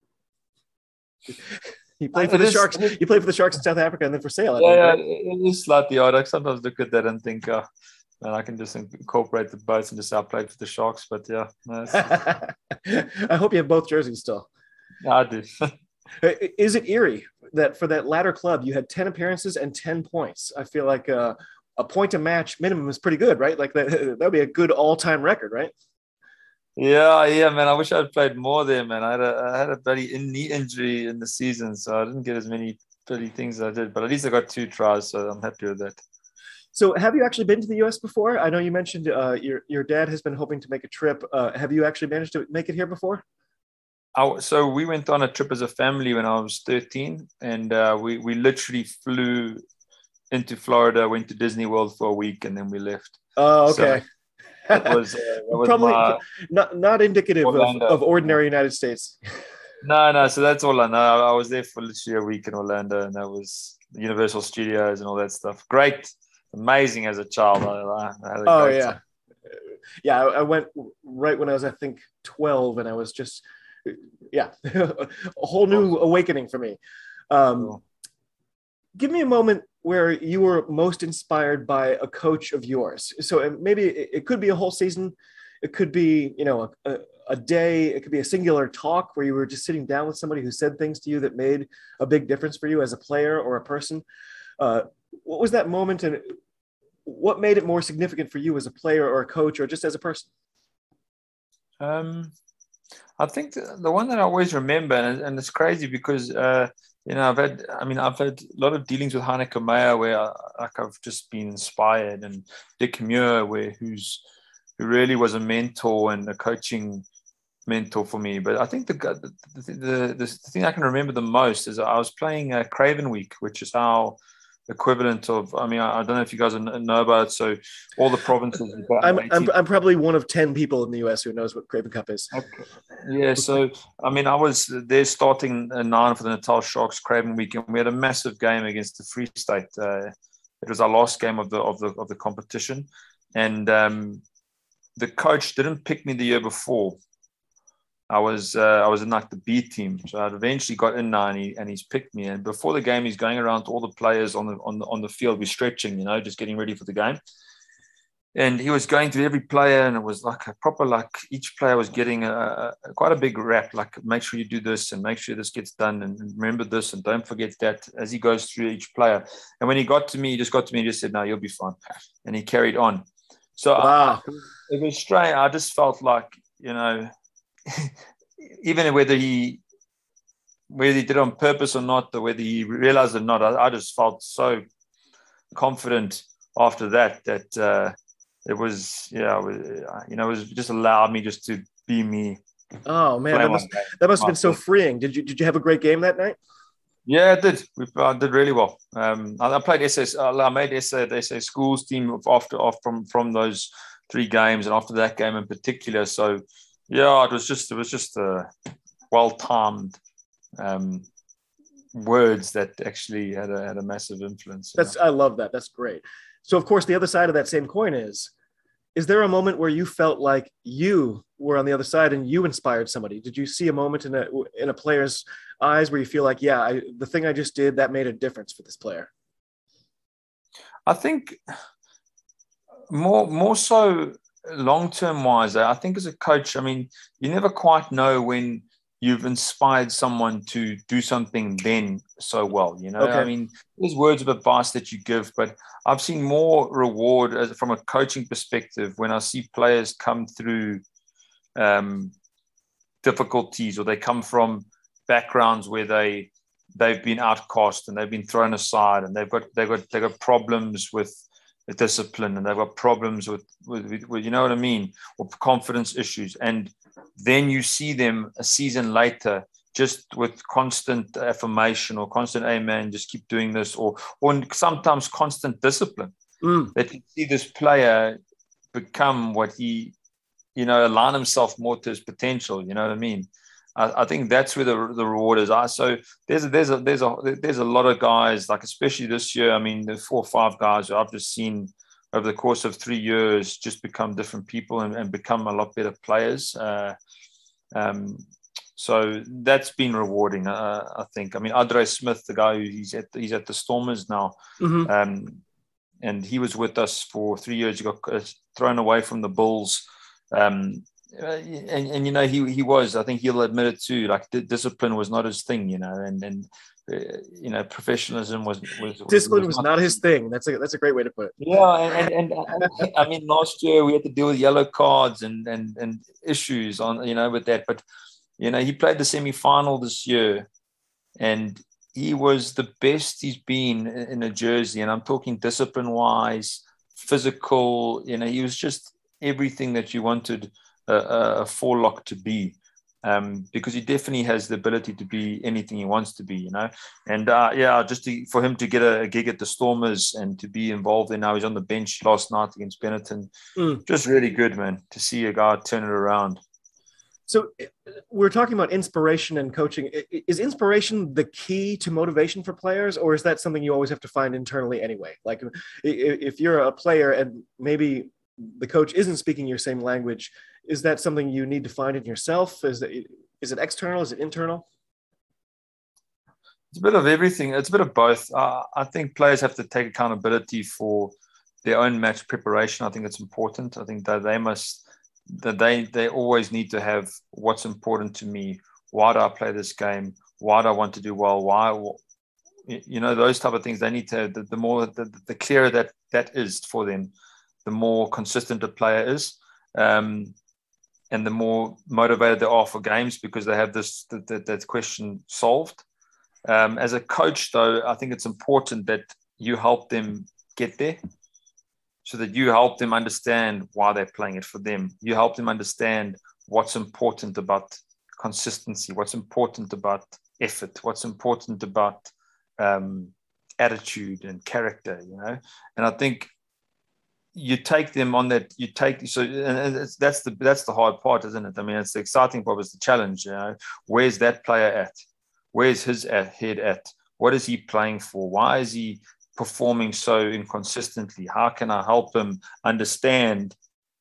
You played for it the is, Sharks. You played for the Sharks in South Africa, and then for Sale. Yeah, yeah, right? It is slightly odd. I sometimes look at that and think, uh, man, I can just incorporate the both and just say I played for the Sharks. But yeah, no, I hope you have both jerseys still. Yeah, I do. Is it eerie that for that latter club you had ten appearances and ten points? I feel like uh, a point a match minimum is pretty good, right? Like that that would be a good all-time record, right? Yeah, yeah, man. I wish I'd played more there, man. I had a I had a bloody knee injury in the season, so I didn't get as many silly things I did, but at least I got two tries, so I'm happy with that. So have you actually been to the U S before? I know you mentioned uh, your, your dad has been hoping to make a trip. Uh, have you actually managed to make it here before? I, so we went on a trip as a family when I was thirteen, and uh, we, we literally flew into Florida, went to Disney World for a week, and then we left. Oh, okay. So that was, uh, that was probably my, not, not indicative of, of ordinary United States. No, no. So that's all I know. I was there for literally a week in Orlando, and that was Universal Studios and all that stuff. Great. Amazing as a child. I, I had a oh great yeah, time. yeah. I went right when I was, I think, twelve, and I was just, yeah, a whole new awakening for me. Um, cool. Give me a moment where you were most inspired by a coach of yours. So maybe it could be a whole season, it could be, you know, a, a day, it could be a singular talk where you were just sitting down with somebody who said things to you that made a big difference for you as a player or a person. Uh, what was that moment, and what made it more significant for you as a player or a coach or just as a person? Um, I think the, the one that I always remember, and, and it's crazy because, uh, you know, I've had, I mean, I've had a lot of dealings with Heineke Meyer where I, like I've just been inspired, and Dick Muir, where who's, who really was a mentor and a coaching mentor for me. But I think the the, the, the, the thing I can remember the most is I was playing uh, Craven Week, which is our equivalent of, I mean, I, I don't know if you guys know about it. So all the provinces. I'm, I'm I'm probably one of ten people in the U S who knows what Craven Cup is. Okay. Yeah, so I mean, I was there starting a nine for the Natal Sharks Craven Week, and we had a massive game against the Free State. Uh, it was our last game of the of the of the competition, and um, the coach didn't pick me the year before. I was uh, I was in like the B team, so I eventually got in now, and, he, and he's picked me. And before the game, he's going around to all the players on the on the on the field. We're stretching, you know, just getting ready for the game. And he was going through every player, and it was like a proper, like each player was getting a, a quite a big rap. Like, make sure you do this, and make sure this gets done, and remember this, and don't forget that. As he goes through each player, and when he got to me, he just got to me and just said, "No, you'll be fine," and he carried on. So wow. I, it was strange. I just felt like, you know. Even whether he whether he did it on purpose or not, or whether he realized it or not, I, I just felt so confident after that that uh, it was, yeah, it was, you know, it was just allowed me just to be me. Oh man, that must, that must have been so freeing. Did you did you have a great game that night? Yeah, I did. We I did really well. Um, I, I played S S. I made S A the S A schools team after off from from those three games, and after that game in particular. So. Yeah, it was just it was just a well-timed um, words that actually had a had a massive influence. That's know? I love that. That's great. So, of course, the other side of that same coin is: is there a moment where you felt like you were on the other side and you inspired somebody? Did you see a moment in a in a player's eyes where you feel like, yeah, I, the thing I just did, that made a difference for this player? I think more more so. Long-term wise, I think as a coach, I mean, you never quite know when you've inspired someone to do something then so well, you know. Okay. I mean, there's words of advice that you give, but I've seen more reward as, from a coaching perspective when I see players come through um, difficulties, or they come from backgrounds where they they've been outcast and they've been thrown aside, and they've got they've got they've got problems with the discipline, and they've got problems with, with, with, you know what I mean, or confidence issues. And then you see them a season later, just with constant affirmation or constant, hey man, just keep doing this, or, or sometimes constant discipline. Mm. That you see this player become what he, you know, align himself more to his potential. You know what I mean? I, I think that's where the the reward is. I so there's a, there's a there's a there's a lot of guys, like especially this year. I mean, there's four or five guys who I've just seen over the course of three years just become different people and, and become a lot better players. Uh, um, so that's been rewarding. Uh, I think. I mean, Andre Smith, the guy who he's at he's at the Stormers now, mm-hmm. um, and he was with us for three years. He got uh, thrown away from the Bulls. Um, Uh, and, and, you know, he he was, I think he'll admit it too, like the discipline was not his thing, you know, and, and uh, you know, professionalism was, was discipline was, was not, not his thing. That's a, that's a great way to put it. Yeah. And, and, and I mean, last year we had to deal with yellow cards and, and, and issues on, you know, with that, but, you know, he played the semi-final this year, and he was the best he's been in a jersey. And I'm talking discipline-wise, physical. You know, he was just everything that you wanted a, a forelock to be. Um, because he definitely has the ability to be anything he wants to be, you know. And uh, yeah, just to, for him to get a, a gig at the Stormers and to be involved in, now he's on the bench last night against Benetton. Mm. Just really good, man, to see a guy turn it around. So we're talking about inspiration and coaching. Is inspiration the key to motivation for players, or is that something you always have to find internally anyway? Like if you're a player and maybe the coach isn't speaking your same language, is that something you need to find in yourself? Is it, is it external? Is it internal? It's a bit of everything. It's a bit of both. Uh, I think players have to take accountability for their own match preparation. I think it's important. I think that they must, that they, they always need to have what's important to me. Why do I play this game? Why do I want to do well? Why, you know, those type of things. They need to, the, the more, the, the clearer that that is for them, the more consistent a player is. Um, and the more motivated they are for games because they have this that, that, that question solved. Um, as a coach, though, I think it's important that you help them get there so that you help them understand why they're playing it for them. You help them understand what's important about consistency, what's important about effort, what's important about um, attitude and character, you know. And I think you take them on that, you take, so and it's, that's the that's the hard part, isn't it? I mean, it's the exciting part, it's the challenge, you know. Where's that player at? Where's his head at? What is he playing for? Why is he performing so inconsistently? How can I help him understand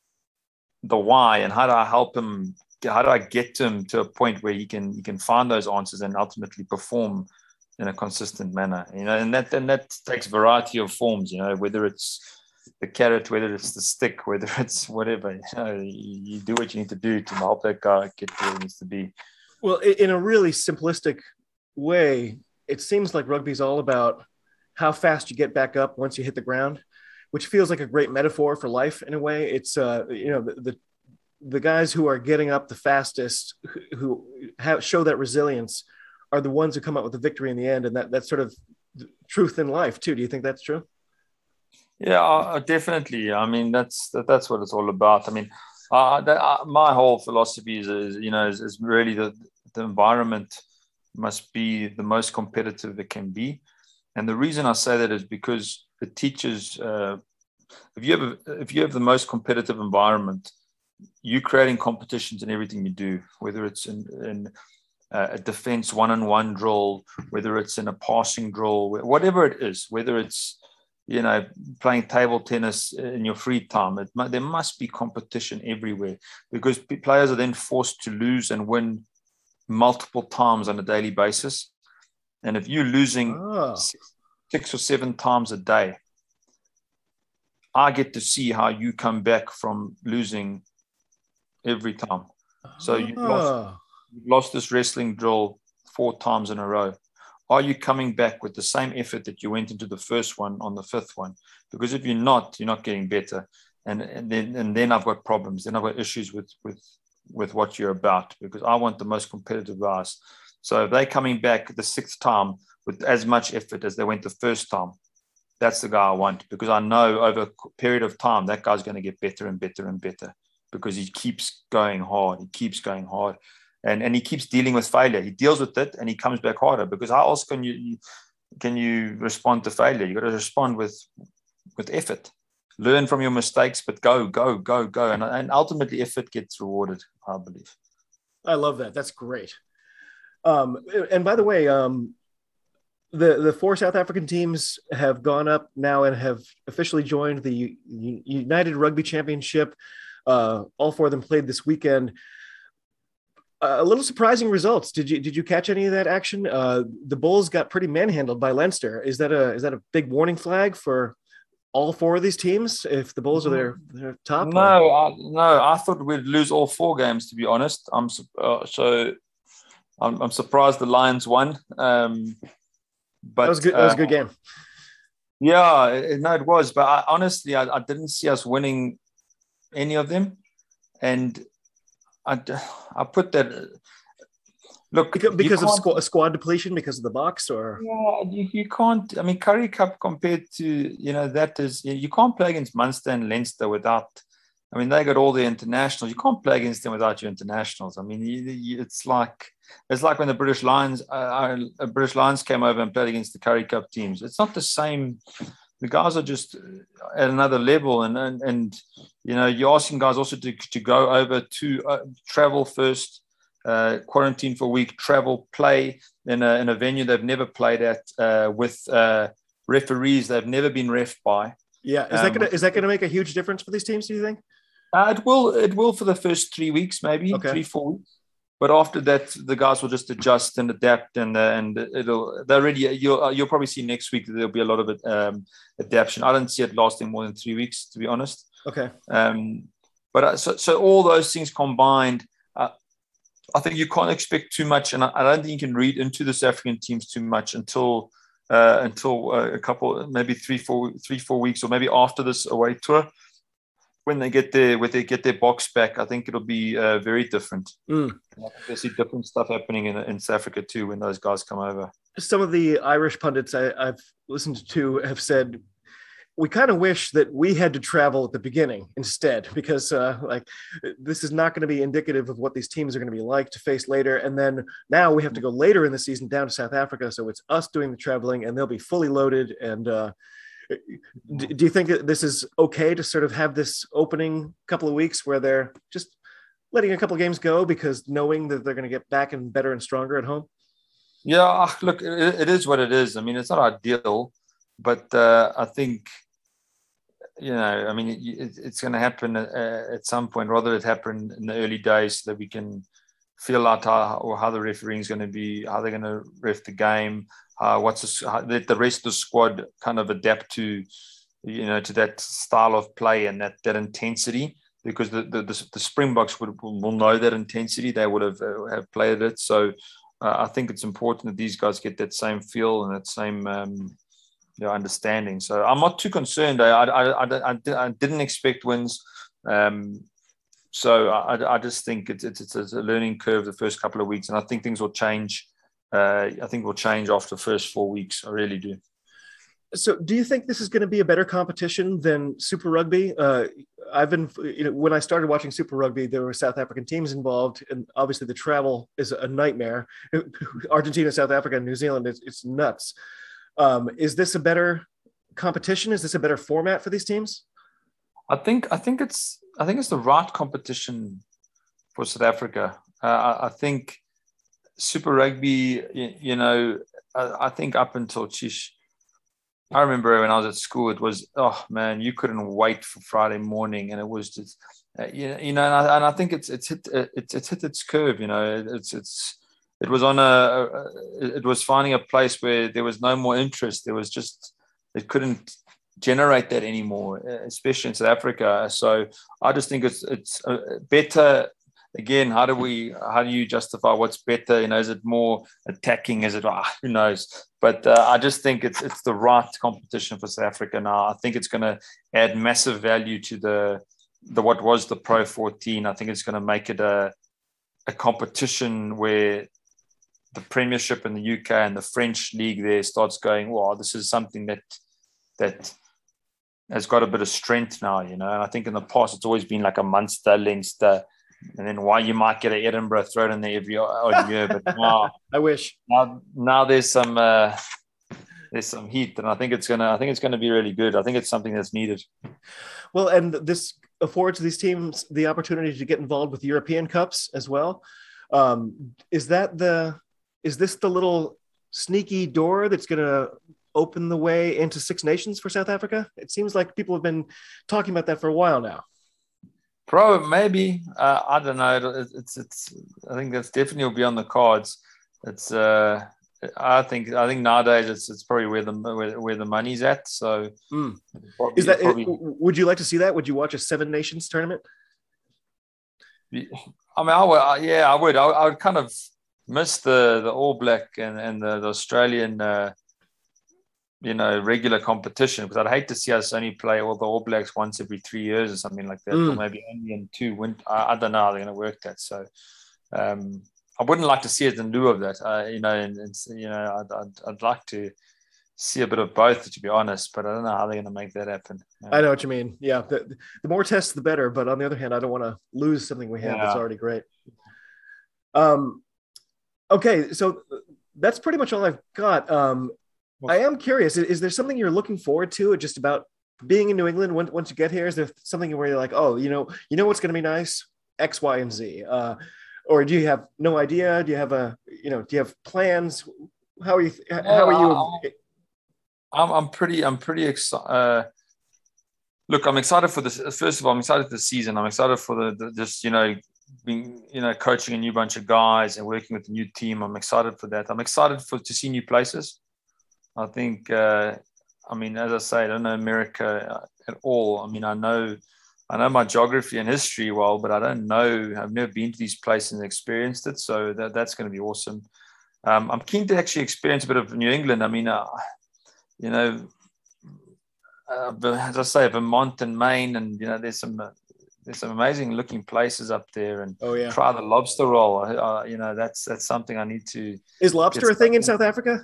the why, and how do I help him, how do I get him to a point where he can he can find those answers and ultimately perform in a consistent manner, you know? And that and that takes variety of forms, you know, whether it's the carrot, whether it's the stick, whether it's whatever, you know, you, you do what you need to do to help that guy get where he needs to be. Well, in a really simplistic way, it seems like rugby's all about how fast you get back up once you hit the ground, which feels like a great metaphor for life in a way. It's, uh, you know, the, the, the guys who are getting up the fastest, who, who have, show that resilience, are the ones who come out with the victory in the end. And that that's sort of truth in life too. Do you think that's true? Yeah, uh, definitely. I mean, that's that, that's what it's all about. I mean, uh, that, uh, my whole philosophy is, is you know, is, is really the, the environment must be the most competitive it can be. And the reason I say that is because the teachers, uh, if you have a, if you have the most competitive environment, you're creating competitions in everything you do, whether it's in, in uh, a defense one-on-one drill, whether it's in a passing drill, whatever it is, whether it's, you know, playing table tennis in your free time. It, there must be competition everywhere because players are then forced to lose and win multiple times on a daily basis. And if you're losing oh. six, six or seven times a day, I get to see how you come back from losing every time. So you oh. lost, you lost this wrestling drill four times in a row. Are you coming back with the same effort that you went into the first one on the fifth one? Because if you're not, you're not getting better. And, and then and then I've got problems. Then I've got issues with, with, with what you're about, because I want the most competitive guys. So if they're coming back the sixth time with as much effort as they went the first time, that's the guy I want, because I know over a period of time, that guy's going to get better and better and better because he keeps going hard. He keeps going hard. And, and he keeps dealing with failure. He deals with it and he comes back harder, because how else can you can you respond to failure? You've got to respond with with effort. Learn from your mistakes, but go, go, go, go. And, and ultimately effort gets rewarded, I believe. I love that. That's great. Um, and by the way, um, the, the four South African teams have gone up now and have officially joined the U- United Rugby Championship. Uh, all four of them played this weekend. Uh, a little surprising results. Did you did you catch any of that action? Uh, the Bulls got pretty manhandled by Leinster. Is that a is that a big warning flag for all four of these teams if the Bulls are their, their top? No, I, no. I thought we'd lose all four games. To be honest, I'm uh, so I'm, I'm surprised the Lions won. Um, but that was good. That was a good game. Uh, yeah, it, no, it was. But I, honestly, I, I didn't see us winning any of them, and. I, I put that Look, because, because of can't- squ- squad depletion, because of the box, or Yeah, you, you can't. I mean, Currie Cup compared to, you know, that is, you can't play against Munster and Leinster without, I mean, they got all the internationals. You can't play against them without your internationals. I mean, you, you, it's like, it's like when the British Lions, uh, uh, British Lions came over and played against the Currie Cup teams. It's not the same. The guys are just at another level. And, and, and you know, you're asking guys also to, to go over to uh, travel first, uh, quarantine for a week, travel, play in a, in a venue they've never played at, uh, with uh, referees they've never been reffed by. yeah, is Um, that gonna is that gonna make a huge difference for these teams? Do you think? Uh, it will. It will for the first three weeks, maybe Okay. three, four weeks. But after that, the guys will just adjust and adapt, and uh, and it'll. They're already. You'll you'll probably see next week that there'll be a lot of it, um, adaptation. I don't see it lasting more than three weeks, to be honest. Okay. Um, but uh, so so all those things combined, uh, I think you can't expect too much, and I, I don't think you can read into the South African teams too much until uh, until uh, a couple, maybe three, four, three, four weeks, or maybe after this away tour. When they get their when they get their box back, I think it'll be uh, very different. Mm. I think they see different stuff happening in in South Africa too when those guys come over. Some of the Irish pundits I, I've listened to have said we kind of wish that we had to travel at the beginning instead, because uh, like this is not going to be indicative of what these teams are going to be like to face later. And then now we have to go later in the season down to South Africa, so it's us doing the traveling, and they'll be fully loaded. And uh, do you think that this is okay to sort of have this opening couple of weeks where they're just letting a couple of games go because knowing that they're going to get back and better and stronger at home? Yeah, look, it, it is what it is. I mean, it's not ideal, but uh, I think, you know, I mean, it, it, it's going to happen uh, at some point. Rather it happen in the early days so that we can feel out how, or how the refereeing is going to be, how they're going to ref the game, uh, what's the, how, that the rest of the squad kind of adapt to, you know, to that style of play and that that intensity. Because the the, the, the Springboks would, will know that intensity. They would have uh, have played it. So uh, I think it's important that these guys get that same feel and that same um, you know, understanding. So I'm not too concerned. I I, I, I, I didn't expect wins. Um, so I, I just think it's, it's it's a learning curve the first couple of weeks, and I think things will change. Uh, I think will change after the first four weeks. I really do. So do you think this is going to be a better competition than Super Rugby? Uh, I've been, you know, when I started watching Super Rugby, there were South African teams involved, and obviously the travel is a nightmare. Argentina, South Africa, New Zealand, it's, it's nuts. Um, is this a better competition? Is this a better format for these teams? I think I think it's I think it's the right competition for South Africa. Uh, I, I think Super Rugby, you, you know, I, I think up until Chish, I remember when I was at school, it was, oh man, you couldn't wait for Friday morning, and it was just, uh, you, you know, and I, and I think it's it's hit it's it's hit its curve. You know, it's it's it was on a, a it was finding a place where there was no more interest. There was just it couldn't generate that anymore, especially in South Africa. So I just think it's it's better. Again, how do we how do you justify what's better? You know, is it more attacking? Is it oh, who knows? But uh, I just think it's it's the right competition for South Africa now. I think it's going to add massive value to the the what was the Pro fourteen. I think it's going to make it a a competition where the Premiership in the U K and the French league there starts going, wow, this is something that that has got a bit of strength now. You know, and I think in the past it's always been like a Munster, Leinster. And then why you might get an Edinburgh thrown in there every odd year, but now I wish now, now there's some uh, there's some heat, and I think it's gonna I think it's gonna be really good. I think it's something that's needed. Well, and this affords these teams the opportunity to get involved with European Cups as well. Um, is that the is this the little sneaky door that's going to open the way into Six Nations for South Africa? It seems like people have been talking about that for a while now. Probably, maybe. Uh, I don't know. It's, it's. I think that's definitely will be on the cards. It's. Uh, I think. I think nowadays it's. It's probably where the where, where the money's at. So, mm. probably, is that? Probably, would you like to see that? Would you watch a Seven Nations tournament? I mean, I would. Yeah, I would. I, I would kind of miss the the All Black and and the, the Australian. Uh, you know, regular competition, because I'd hate to see us only play all the All Blacks once every three years or something like that, mm. or maybe only in two. Win- I, I don't know how they're going to work that. So, um, I wouldn't like to see it in lieu of that. Uh, you know, and, and you know, I'd, I'd I'd like to see a bit of both, to be honest, but I don't know how they're going to make that happen. Yeah. I know what you mean. Yeah, the, the more tests, the better. But on the other hand, I don't want to lose something we have yeah. that's already great. Um, okay, so that's pretty much all I've got. Um, I am curious: is, is there something you're looking forward to, just about being in New England? When, once you get here, is there something where you're like, oh, you know, you know what's going to be nice? X, Y, and Z. Uh, or do you have no idea? Do you have a, you know, do you have plans? How are you? How are you? I'm I'm pretty I'm pretty excited. Uh, look, I'm excited for this. First of all, I'm excited for the season. I'm excited for the, the just you know being you know coaching a new bunch of guys and working with a new team. I'm excited for that. I'm excited for to see new places. I think. Uh, I mean, as I say, I don't know America at all. I mean, I know I know my geography and history well, but I don't know. I've never been to these places and experienced it. So that that's going to be awesome. Um, I'm keen to actually experience a bit of New England. I mean. Uh, You know, uh, as I say, Vermont and Maine, and you know, there's some uh, there's some amazing looking places up there. And oh yeah, try the lobster roll. Uh, you know, that's that's something I need to. Is lobster a thing in South Africa?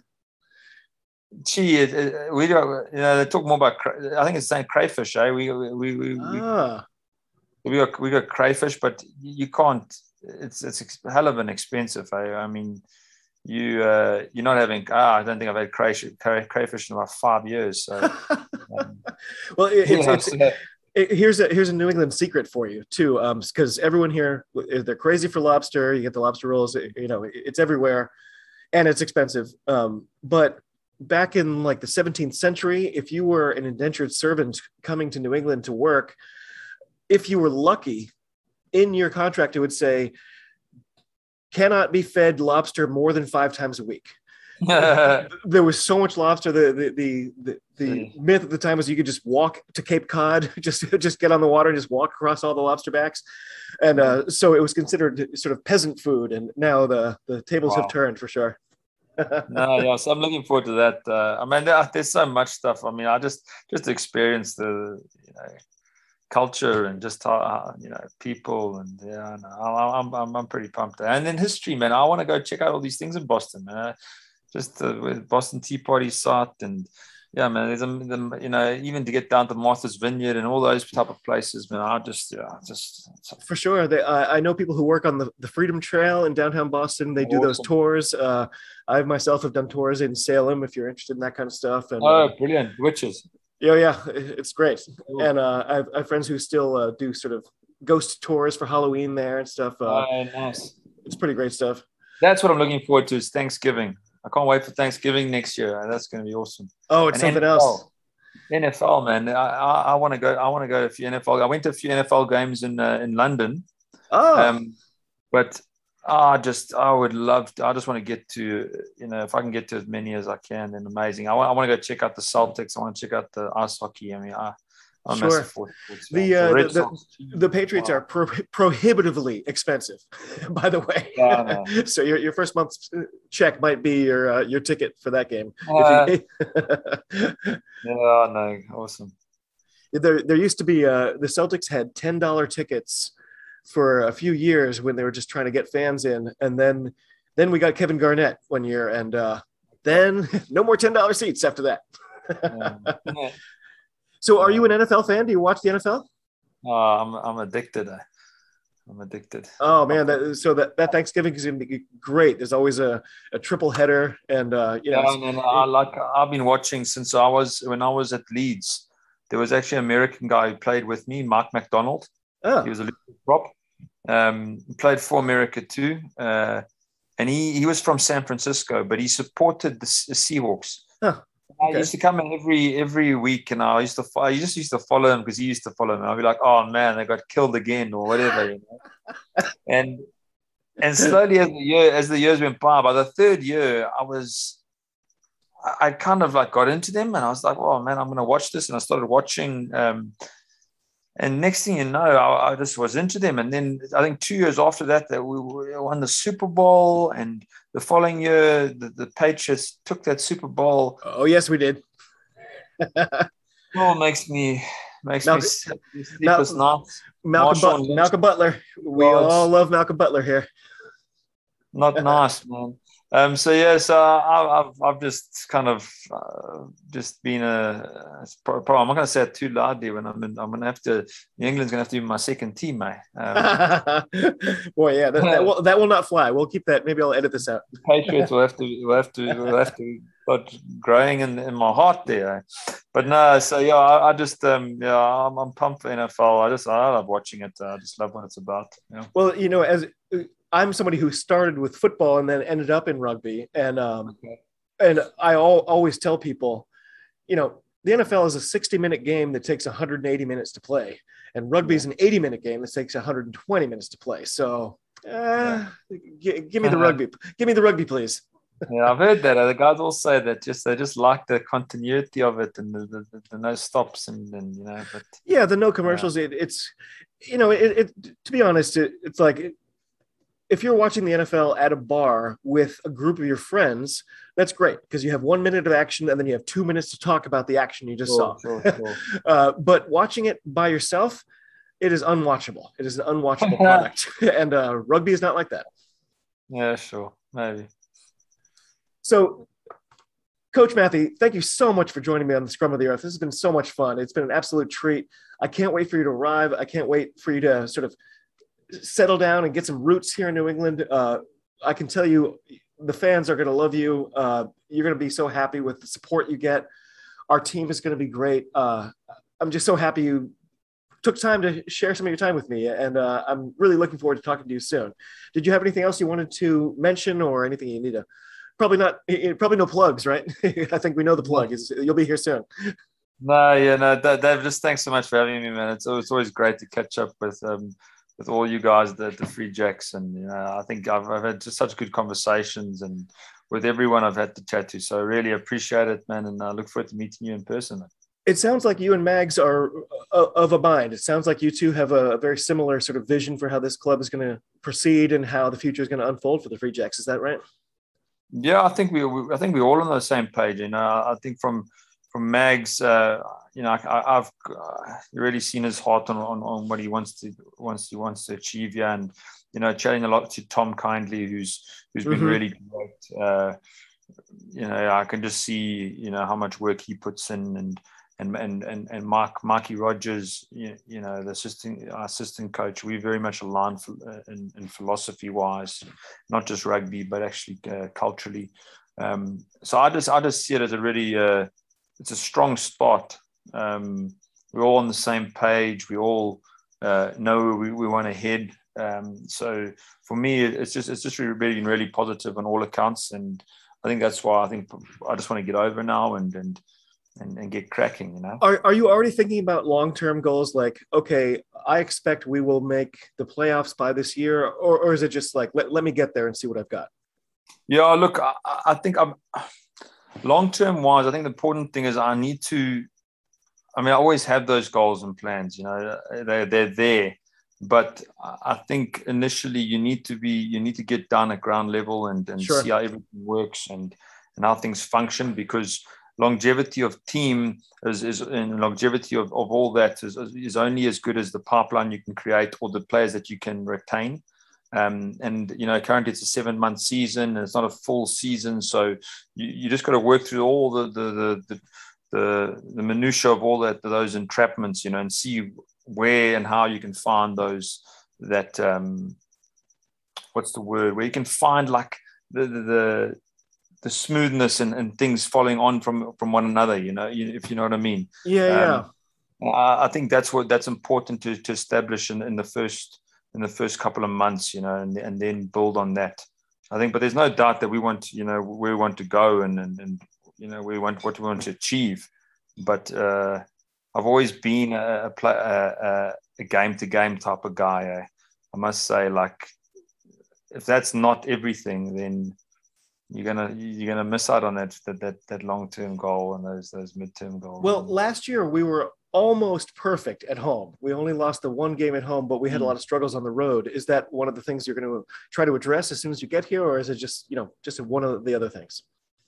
Gee, it, it, we don't. You know, they talk more about. I think it's saying crayfish. Eh? We we we ah. we, we got we got crayfish, but you can't. It's it's a hell of an expensive. Eh? I mean. You uh, you're not having. Ah, I don't think I've had crayfish, crayfish in about five years. So, um, well, it, it's, it's, it, it, here's a here's a New England secret for you too, because um, everyone here they're crazy for lobster. You get the lobster rolls. You know, it's everywhere, and it's expensive. Um, but back in like the seventeenth century, if you were an indentured servant coming to New England to work, if you were lucky, in your contract it would say, cannot be fed lobster more than five times a week. There was so much lobster. The the the the, the mm. myth at the time was you could just walk to Cape Cod, just just get on the water and just walk across all the lobster backs, and uh, so it was considered sort of peasant food. And now the the tables wow. have turned for sure. No, yeah, so I'm looking forward to that. Uh, I mean, there, there's so much stuff. I mean, I just just experienced the you know. culture and just uh, you know people and yeah no, I'm, I'm I'm pretty pumped. And then history, man, I want to go check out all these things in Boston, man. Just uh, with Boston Tea Party site and yeah, man. There's a the, you know even to get down to Martha's Vineyard and all those type of places, man. I just yeah just for sure. They, uh, I know people who work on the, the Freedom Trail in downtown Boston. They do awesome. those tours. Uh, I myself have done tours in Salem if you're interested in that kind of stuff. And oh, uh, brilliant witches. Yeah, yeah, it's great. Cool. And uh, I, have, I have friends who still uh, do sort of ghost tours for Halloween there and stuff. Uh, oh, nice. It's pretty great stuff. That's what I'm looking forward to is Thanksgiving. I can't wait for Thanksgiving next year. That's going to be awesome. Oh, it's and something N F L. Else. N F L, man. I, I, I want to go. I want to go to a few N F L. I went to a few N F L games in uh, in London. Oh, um, but I just I would love to, I just want to get to, you know, if I can get to as many as I can, then amazing. I want, I want to go check out the Celtics. I want to check out the ice hockey. I mean, I, I'm sure. For, for the, uh, the, the, the Patriots wow. are pro- prohibitively expensive, by the way. Yeah, no. So your, your first month's check might be your uh, your ticket for that game. Uh, yeah, no, awesome. There, there used to be uh, the Celtics had ten dollar tickets for a few years when they were just trying to get fans in, and then then we got Kevin Garnett one year, and uh, then no more ten dollar seats after that. yeah. So, are you an N F L fan? Do you watch the N F L? Oh, I'm I'm addicted. I'm addicted. Oh man, that, so that, that Thanksgiving is going to be great. There's always a, a triple header, and uh, you know. Yeah, and, and I like I've been watching since I was when I was at Leeds. There was actually an American guy who played with me, Mike McDonald. Oh. He was a little prop. Um, played for America too, uh, and he he was from San Francisco, but he supported the, the Seahawks. Oh. Okay. I used to come in every every week, and I used to I just used to follow him because he used to follow me. I'd be like, "Oh man, they got killed again," or whatever, you know. and and slowly as the year as the years went by, by the third year, I was I, I kind of like got into them, and I was like, "Oh man, I'm going to watch this," and I started watching. Um, and next thing you know, I, I just was into them, and then I think two years after that, that we, we won the Super Bowl, and the following year, the, the Patriots took that Super Bowl. Oh yes, we did. Oh, makes me makes Malcolm, me sleepless nights. Malcolm, but, Malcolm Butler. We oh, all love Malcolm Butler here. not nice, man. Um, so yeah, so I, I've I've just kind of uh, just been a, a problem. I'm not going to say it too loudly when I'm in, I'm going to have to. England's going to have to be my second team, mate. Um, Boy, yeah, that, that will that will not fly. We'll keep that. Maybe I'll edit this out. Patriots will have to will have to will have to start growing in, in my heart there. But no, so yeah, I, I just um yeah, I'm, I'm pumped for N F L. I just I love watching it. I just love what it's about. You know? Well, you know, as I'm somebody who started with football and then ended up in rugby, and um, okay. and I all, always tell people, you know, the N F L is a sixty minute game that takes one hundred eighty minutes to play, and rugby is an eighty minute game that takes one hundred twenty minutes to play. So, uh, g- give me the rugby, give me the rugby, please. Yeah, I've heard that. The guys all say that. Just they just like the continuity of it and the, the, the, the no stops and, and you know. But yeah, the no commercials. Uh, it, it's you know, it, it to be honest, it, it's like. It, if you're watching the N F L at a bar with a group of your friends, that's great because you have one minute of action and then you have two minutes to talk about the action you just sure, saw. Sure, sure. uh, but watching it by yourself, it is unwatchable. It is an unwatchable product. And uh, rugby is not like that. Yeah, sure. Maybe. So, Coach Matthew, thank you so much for joining me on the Scrum of the Earth. This has been so much fun. It's been an absolute treat. I can't wait for you to arrive. I can't wait for you to sort of settle down and get some roots here in New England. Uh, I can tell you the fans are going to love you. Uh, you're going to be so happy with the support you get. Our team is going to be great. Uh, I'm just so happy you took time to share some of your time with me. And uh, I'm really looking forward to talking to you soon. Did you have anything else you wanted to mention or anything you need to, probably not, probably no plugs, right? I think we know the plug is you'll be here soon. No, yeah, no, Dave, just thanks so much for having me, man. It's, it's always great to catch up with, um, with all you guys, the, the Free Jacks. And, you know, I think I've, I've had just such good conversations and with everyone I've had to chat to. So I really appreciate it, man. And I look forward to meeting you in person, man. It sounds like you and Mags are of a mind. It sounds like you two have a very similar sort of vision for how this club is going to proceed and how the future is going to unfold for the Free Jacks. Is that right? Yeah, I think we, we I think we're all on the same page. You know, I think from, from Mags, uh, you know, I, I've really seen his heart on, on, on what he wants to wants to wants to achieve. Yeah, and you know, chatting a lot to Tom Kindly, who's who's been mm-hmm. really great. Uh, you know, I can just see you know how much work he puts in, and and and and, and Mark Marky Rogers, you, you know, the assistant assistant coach. We very much aligned for, uh, in, in philosophy wise, not just rugby, but actually uh, culturally. Um, so I just I just see it as a really uh, it's a strong spot. Um, we're all on the same page. We all uh, know where we, we want to head. Um, so for me, it's just it's just really been really positive on all accounts, and I think that's why I think I just want to get over now and and and, and get cracking. You know, are are you already thinking about long term goals? Like, okay, I expect we will make the playoffs by this year, or or is it just like let, let me get there and see what I've got? Yeah, look, I, I think I'm long term wise. I think the important thing is I need to. I mean, I always have those goals and plans, you know, they're, they're there. But I think initially you need to be, you need to get down at ground level and, and sure. see how everything works and, and how things function, because longevity of team is, is and longevity of, of all that is, is only as good as the pipeline you can create or the players that you can retain. Um, and, you know, currently it's a seven month season and it's not a full season. So you, you just got to work through all the, the, the, the the the minutia of all that, those entrapments, you know, and see where and how you can find those that um what's the word where you can find like the the the, the smoothness and, and things following on from from one another, you know, if you know what I mean. Yeah, um, yeah. I, I think that's what that's important to to establish in, in the first in the first couple of months, you know, and and then build on that. I think, but there's no doubt that we want, you know, where we want to go and and, and you know, we want what we want to achieve, but uh, I've always been a, a, play, a, a game-to-game type of guy. Eh? I must say, like, if that's not everything, then you're gonna you're gonna miss out on that that that, that long-term goal and those those mid-term goals. Well, last year we were almost perfect at home. We only lost the one game at home, but we had mm. a lot of struggles on the road. Is that one of the things you're going to try to address as soon as you get here, or is it just you know just one of the other things?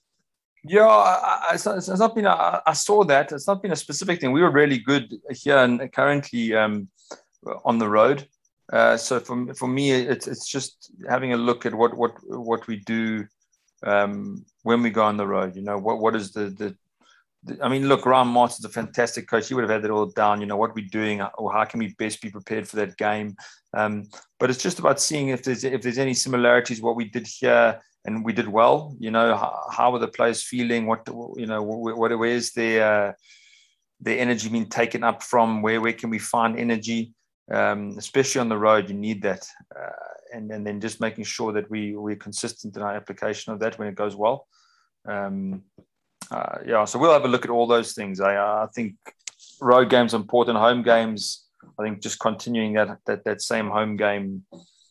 Yeah, I, it's, it's not been. A, I saw that it's not been a specific thing. We were really good here and currently um, on the road. Uh, so for for me, it's it's just having a look at what what what we do um, when we go on the road. You know, what what is the the I mean, look, Ryan Martin's a fantastic coach. He would have had it all down, you know, what we're doing or how can we best be prepared for that game. Um, but it's just about seeing if there's if there's any similarities, what we did here and we did well, you know, how, how are the players feeling? What, you know, what, what where's their, uh, their energy being taken up from? Where, where can we find energy? Um, especially on the road, you need that. Uh, and, and then just making sure that we, we're consistent in our application of that when it goes well. Um, Uh, yeah, so we'll have a look at all those things. I, I think road games are important, home games. I think just continuing that that that same home game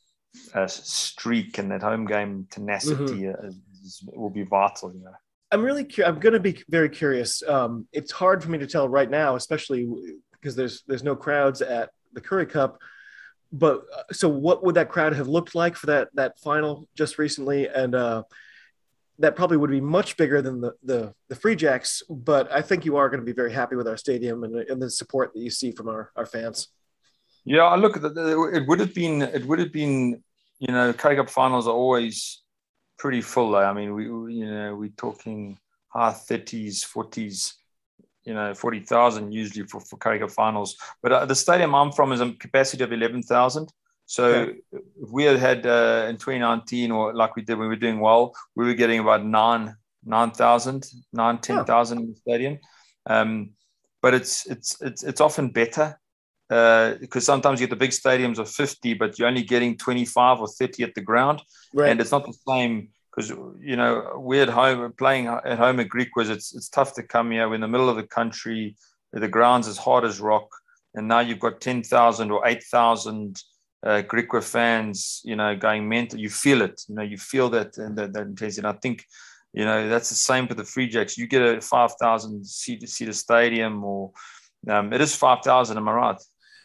uh, streak and that home game tenacity mm-hmm. uh, is, will be vital. You know, I'm really cu- I'm going to be very curious. Um, it's hard for me to tell right now, especially because there's there's no crowds at the Currie Cup. But uh, so, what would that crowd have looked like for that that final just recently? And uh, that probably would be much bigger than the, the, the Free Jacks, but I think you are going to be very happy with our stadium and, and the support that you see from our, our fans. Yeah, look, it would have been, it would have been, you know, Currie Cup finals are always pretty full. I mean, we, you know, we're talking high thirties, forties, you know, forty thousand usually for, for Currie Cup finals. But uh, the stadium I'm from is a capacity of eleven thousand. So okay. if we had had uh, in twenty nineteen, or like we did when we were doing well, we were getting about nine, nine thousand, nine, ten thousand yeah. in the stadium. Um, but it's it's it's it's often better uh, because sometimes you get the big stadiums of fifty, but you're only getting twenty-five or thirty at the ground, right. And it's not the same because you know we're at home playing at home at Griquas. It's it's tough to come here. We're in the middle of the country. The ground's as hard as rock, and now you've got ten thousand or eight thousand. Uh, Griqua fans, you know, going mental. You feel it, you know, you feel that and that, that intensity. And I think, you know, that's the same for the Free Jacks. You get a five thousand seat seat stadium, or um, it is five thousand. Am I right?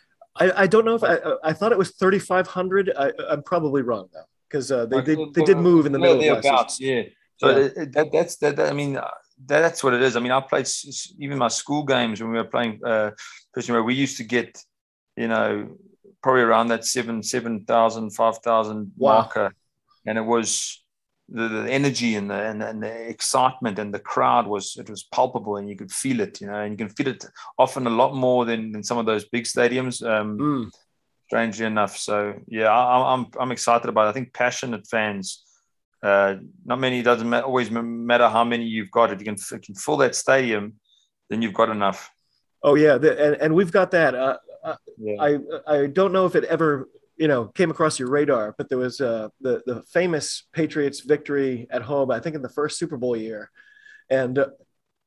I, I don't know if I, I thought it was thirty-five hundred. I, I'm probably wrong though, because uh, they did they did move in the middle of last season. Yeah. So yeah. It, that, that's that, that. I mean, that, that's what it is. I mean, I played even my school games when we were playing. Uh, where we used to get, you know. Probably around that seven, seven thousand, five thousand wow. marker, and it was the, the energy and the and, and the excitement and the crowd was it was palpable and you could feel it, you know, and you can feel it often a lot more than, than some of those big stadiums. Um, mm. Strangely enough, so yeah, I, I'm I'm excited about it. I think passionate fans. Uh, not many. It doesn't matter, always matter how many you've got. If you can, if you can fill that stadium, then you've got enough. Oh yeah, the, and and we've got that. Uh, Uh, yeah. I I don't know if it ever you know came across your radar, but there was uh, the the famous Patriots victory at home. I think in the first Super Bowl year, and uh,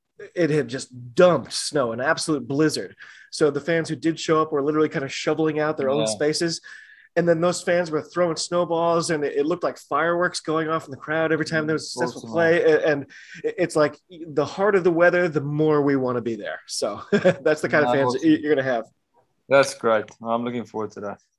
it had just dumped snow, an absolute blizzard. So the fans who did show up were literally kind of shoveling out their yeah. own spaces, and then those fans were throwing snowballs, and it, it looked like fireworks going off in the crowd every time there was a successful play. And it's like the harder the weather, the more we want to be there. So that's the kind yeah, of fans awesome. You're going to have. That's great. I'm looking forward to that.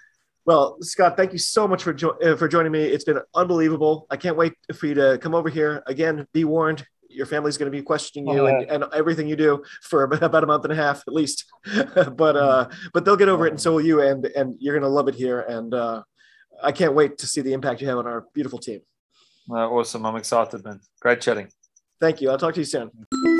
Well, Scott, thank you so much for jo- uh, for joining me. It's been unbelievable. I can't wait for you to come over here. Again, be warned, your family's going to be questioning you oh, yeah. and, and everything you do for about a month and a half at least. but uh, but they'll get over it, and so will you, and, and you're going to love it here. And uh, I can't wait to see the impact you have on our beautiful team. Uh, awesome. I'm excited, man. Great chatting. Thank you. I'll talk to you soon.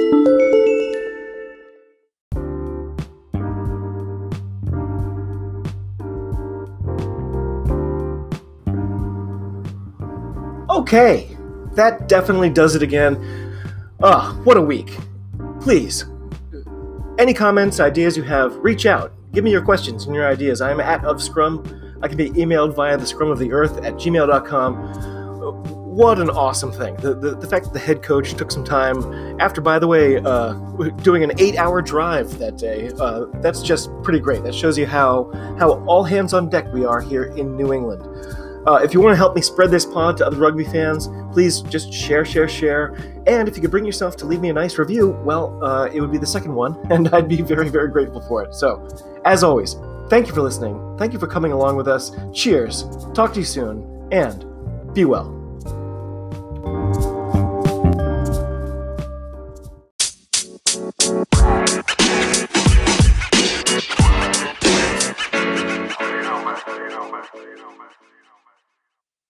Okay, that definitely does it again. Ah, oh, what a week. Please, any comments, ideas you have, reach out. Give me your questions and your ideas. I am at ofscrum. I can be emailed via the scrum of the earth at gmail dot com. What an awesome thing. The, the, the fact that the head coach took some time after, by the way, uh, doing an eight-hour drive that day, uh, that's just pretty great. That shows you how, how all hands on deck we are here in New England. Uh, if you want to help me spread this pod to other rugby fans, please just share, share, share. And if you could bring yourself to leave me a nice review, well, uh, it would be the second one, and I'd be very, very grateful for it. So, as always, thank you for listening. Thank you for coming along with us. Cheers. Talk to you soon, and be well.